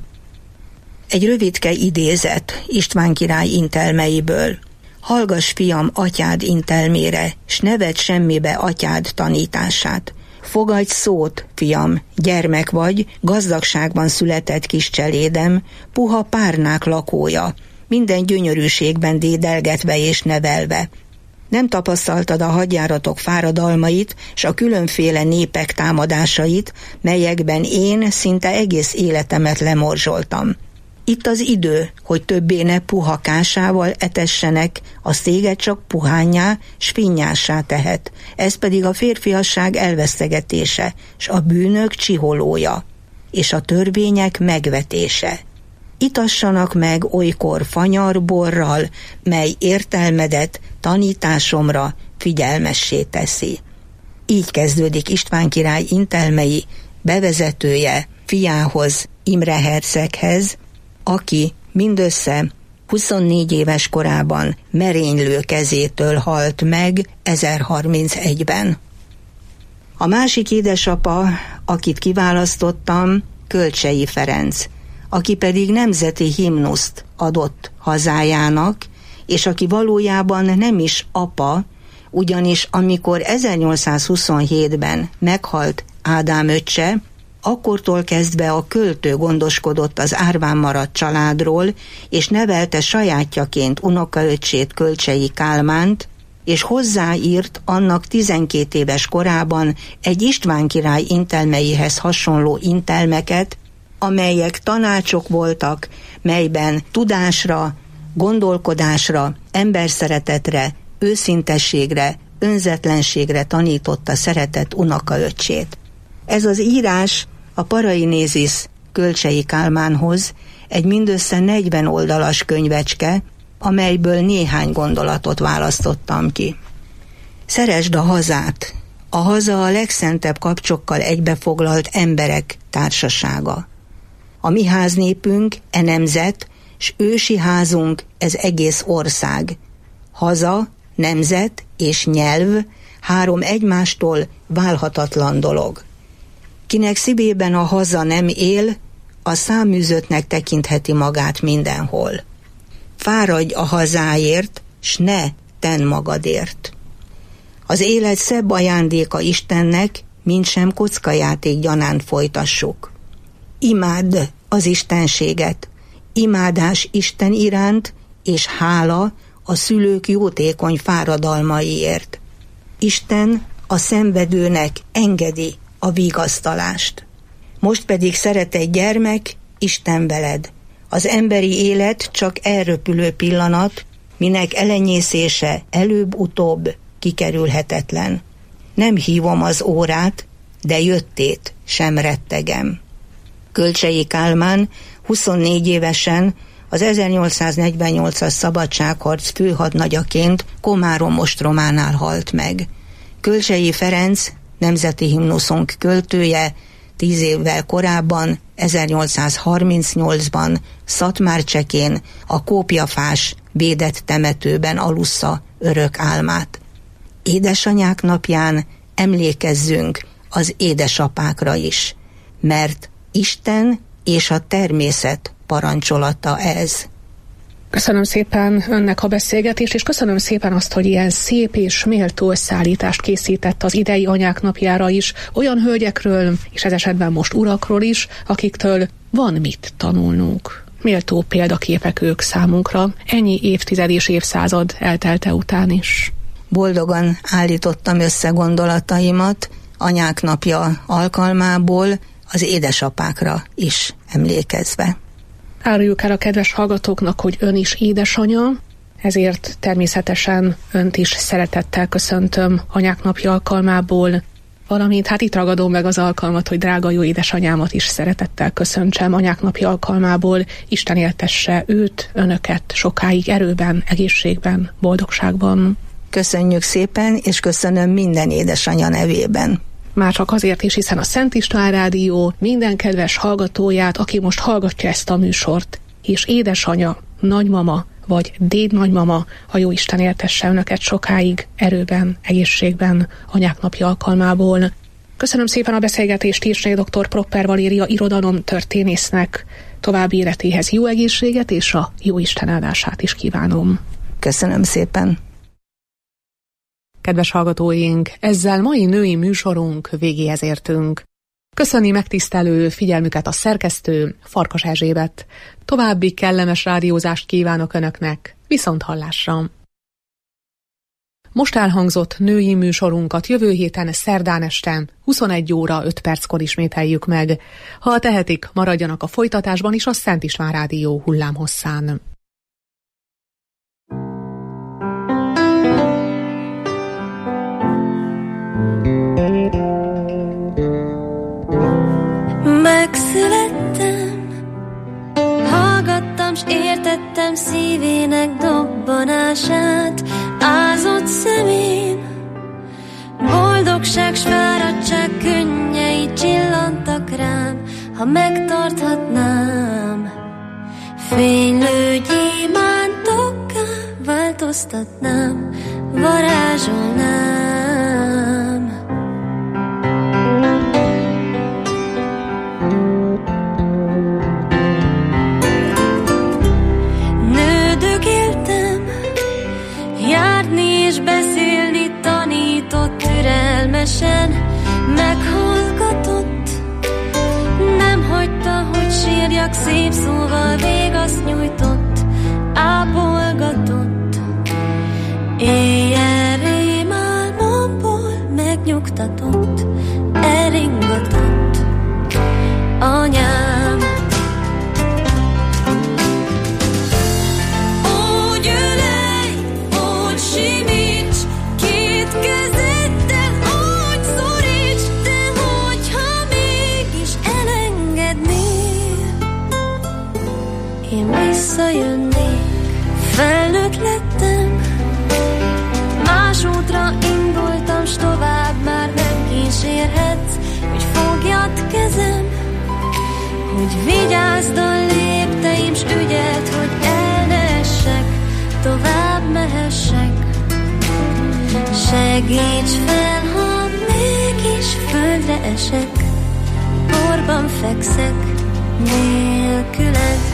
Egy rövidke idézet István király intelmeiből. Hallgass, fiam, atyád intelmére, s ne vedd semmibe atyád tanítását. Fogadj szót, fiam, gyermek vagy, gazdagságban született kis cselédem, puha párnák lakója, minden gyönyörűségben dédelgetve és nevelve. Nem tapasztaltad a hadjáratok fáradalmait, s a különféle népek támadásait, melyekben én szinte egész életemet lemorzsoltam. Itt az idő, hogy többé ne puhakásával etessenek, az téged csak puhányá, s finnyássá tehet. Ez pedig a férfiasság elvesztegetése, s a bűnök csiholója, és a törvények megvetése. Itassanak meg olykor fanyarborral, mely értelmedet tanításomra figyelmessé teszi. Így kezdődik István király intelmei bevezetője fiához, Imre herceghez, aki mindössze huszonnégy éves korában merénylő kezétől halt meg ezerharmincegyben. A másik édesapa, akit kiválasztottam, Kölcsey Ferenc, aki pedig nemzeti himnuszt adott hazájának, és aki valójában nem is apa, ugyanis amikor ezernyolcszázhuszonhétben meghalt Ádám öccse, akkortól kezdve a költő gondoskodott az árván maradt családról, és nevelte sajátjaként unokaöccsét, Kölcsey Kálmánt, és hozzáírt annak tizenkét éves korában egy István király intelmeihez hasonló intelmeket, amelyek tanácsok voltak, melyben tudásra, gondolkodásra, emberszeretetre, őszintességre, önzetlenségre tanította szeretett unokaöccsét. Ez az írás a Parainézis Kölcsey Kálmánhoz egy mindössze negyven oldalas könyvecske, amelyből néhány gondolatot választottam ki. Szeresd a hazát. A haza a legszentebb kapcsokkal egybefoglalt emberek társasága. A mi háznépünk, e nemzet, s ősi házunk, ez egész ország. Haza, nemzet és nyelv három egymástól válhatatlan dolog. Kinek szívében a haza nem él, a száműzöttnek tekintheti magát mindenhol. Fáradj a hazáért, s ne tenn magadért. Az élet szebb ajándéka Istennek, mintsem kockajáték gyanánt folytassuk. Imádd az istenséget, imádás Isten iránt, és hála a szülők jótékony fáradalmaiért. Isten a szenvedőnek engedi a vigasztalást. Most pedig, szeretett gyermek, Isten veled. Az emberi élet csak elröpülő pillanat, minek elenyészése előbb-utóbb kikerülhetetlen. Nem hívom az órát, de jöttét sem rettegem. Kölcsey Kálmán huszonnégy évesen az ezernyolcszáznegyvennyolcas szabadságharc főhadnagyaként Komárom ostrománál halt meg. Kölcsey Ferenc, nemzeti himnuszunk költője, tíz évvel korábban, ezernyolcszázharmincnyolcban Szatmárcsekén a kópjafás védett temetőben alussza örök álmát. Édesanyák napján emlékezzünk az édesapákra is, mert Isten és a természet parancsolata ez. Köszönöm szépen önnek a beszélgetést, és köszönöm szépen azt, hogy ilyen szép és méltó összeállítást készített az idei anyák napjára is, olyan hölgyekről, és ez esetben most urakról is, akiktől van mit tanulnunk. Méltó példaképek ők számunkra, ennyi évtized és évszázad eltelte után is. Boldogan állítottam össze gondolataimat anyák napja alkalmából, az édesapákra is emlékezve. Áruljuk el a kedves hallgatóknak, hogy ön is édesanya, ezért természetesen önt is szeretettel köszöntöm anyák napja alkalmából, valamint hát itt ragadom meg az alkalmat, hogy drága jó édesanyámat is szeretettel köszöntsem anyák napja alkalmából. Isten éltesse őt, önöket sokáig erőben, egészségben, boldogságban. Köszönjük szépen, és köszönöm minden édesanya nevében. Már csak azért is, hiszen a Szent István Rádió minden kedves hallgatóját, aki most hallgatja ezt a műsort, és édesanya, nagymama vagy dédnagymama, a Jóisten éltesse önöket sokáig, erőben, egészségben, anyák napja alkalmából. Köszönöm szépen a beszélgetést Tirsné dr. Propper Valéria irodalomtörténésznek, további életéhez jó egészséget és a Jóisten áldását is kívánom. Köszönöm szépen. Kedves hallgatóink, ezzel mai női műsorunk végéhez értünk. Köszöni megtisztelő figyelmüket a szerkesztő, Farkas Erzsébet. További kellemes rádiózást kívánok Önöknek. Viszont hallásra! Most elhangzott női műsorunkat jövő héten szerdán este huszonegy óra öt perckor ismételjük meg. Ha tehetik, maradjanak a folytatásban is a Szent István Rádió hullámhosszán. Megszülettem, hallgattam s értettem szívének dobbanását, ázott szemén boldogság s fáradtság könnyei csillantak rám. Ha megtarthatnám, fénylő gyémántokká változtatnám, varázsolnám. Nődögéltem, járni és beszélni tanított, türelmesen meghallgatott, nem hagyta, hogy sírjak, szép szóval végaszt nyújtott, ápolgatott. Éjjel rémálmomból megnyugtatott, eringatott anyám. Úgy ölej, úgy simíts, két kezeddel úgy szoríts, de hogyha mégis elengednél, én visszajönnék. Felnőtt lettem, más útra indultam, s tovább már nem kísérhetsz, hogy fogjad kezem, hogy vigyázd a lépteim, s ügyeld, hogy el ne essek, tovább mehessek. Segíts fel, ha mégis földre esek, porban fekszek nélküled.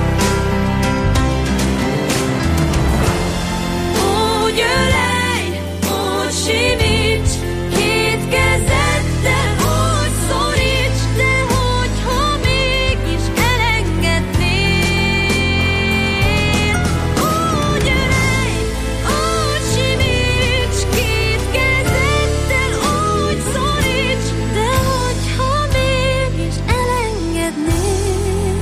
Úgy ölej, úgy simíts, két kezeddel úgy szoríts, de hogyha mégis elengednél. Úgy ölej, úgy simíts, két kezeddel úgy szoríts, de hogyha mégis elengednél.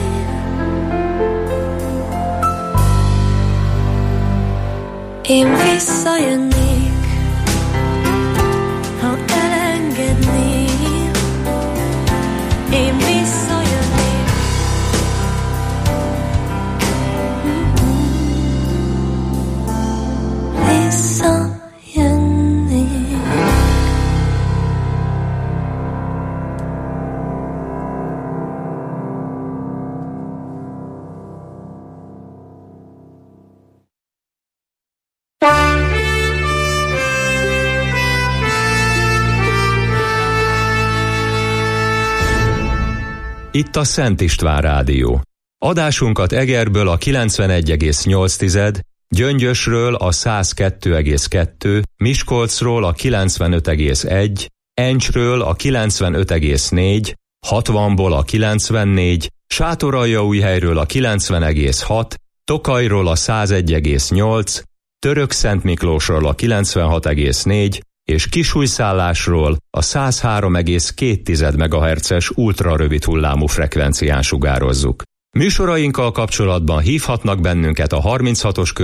Én visszajönnék, ha elengednél. Én visszajönnék. Visszajönnék. Itt a Szent István Rádió. Adásunkat Egerből a kilencvenegy egész nyolc, Gyöngyösről a száz kettő egész kettő, Miskolcról a kilencvenöt egész egy, Encsről a kilencvenöt egész négy, hatvanból a kilencvennégy, Sátoraljaújhelyről a kilencven egész hat, Tokajról a száz egy egész nyolc, Törökszentmiklósról a kilencvenhat egész négy, és Kisújszállásról a száz három egész két megahertzes ultrarövid hullámú frekvencián sugározzuk. Műsorainkkal kapcsolatban hívhatnak bennünket a harminchatos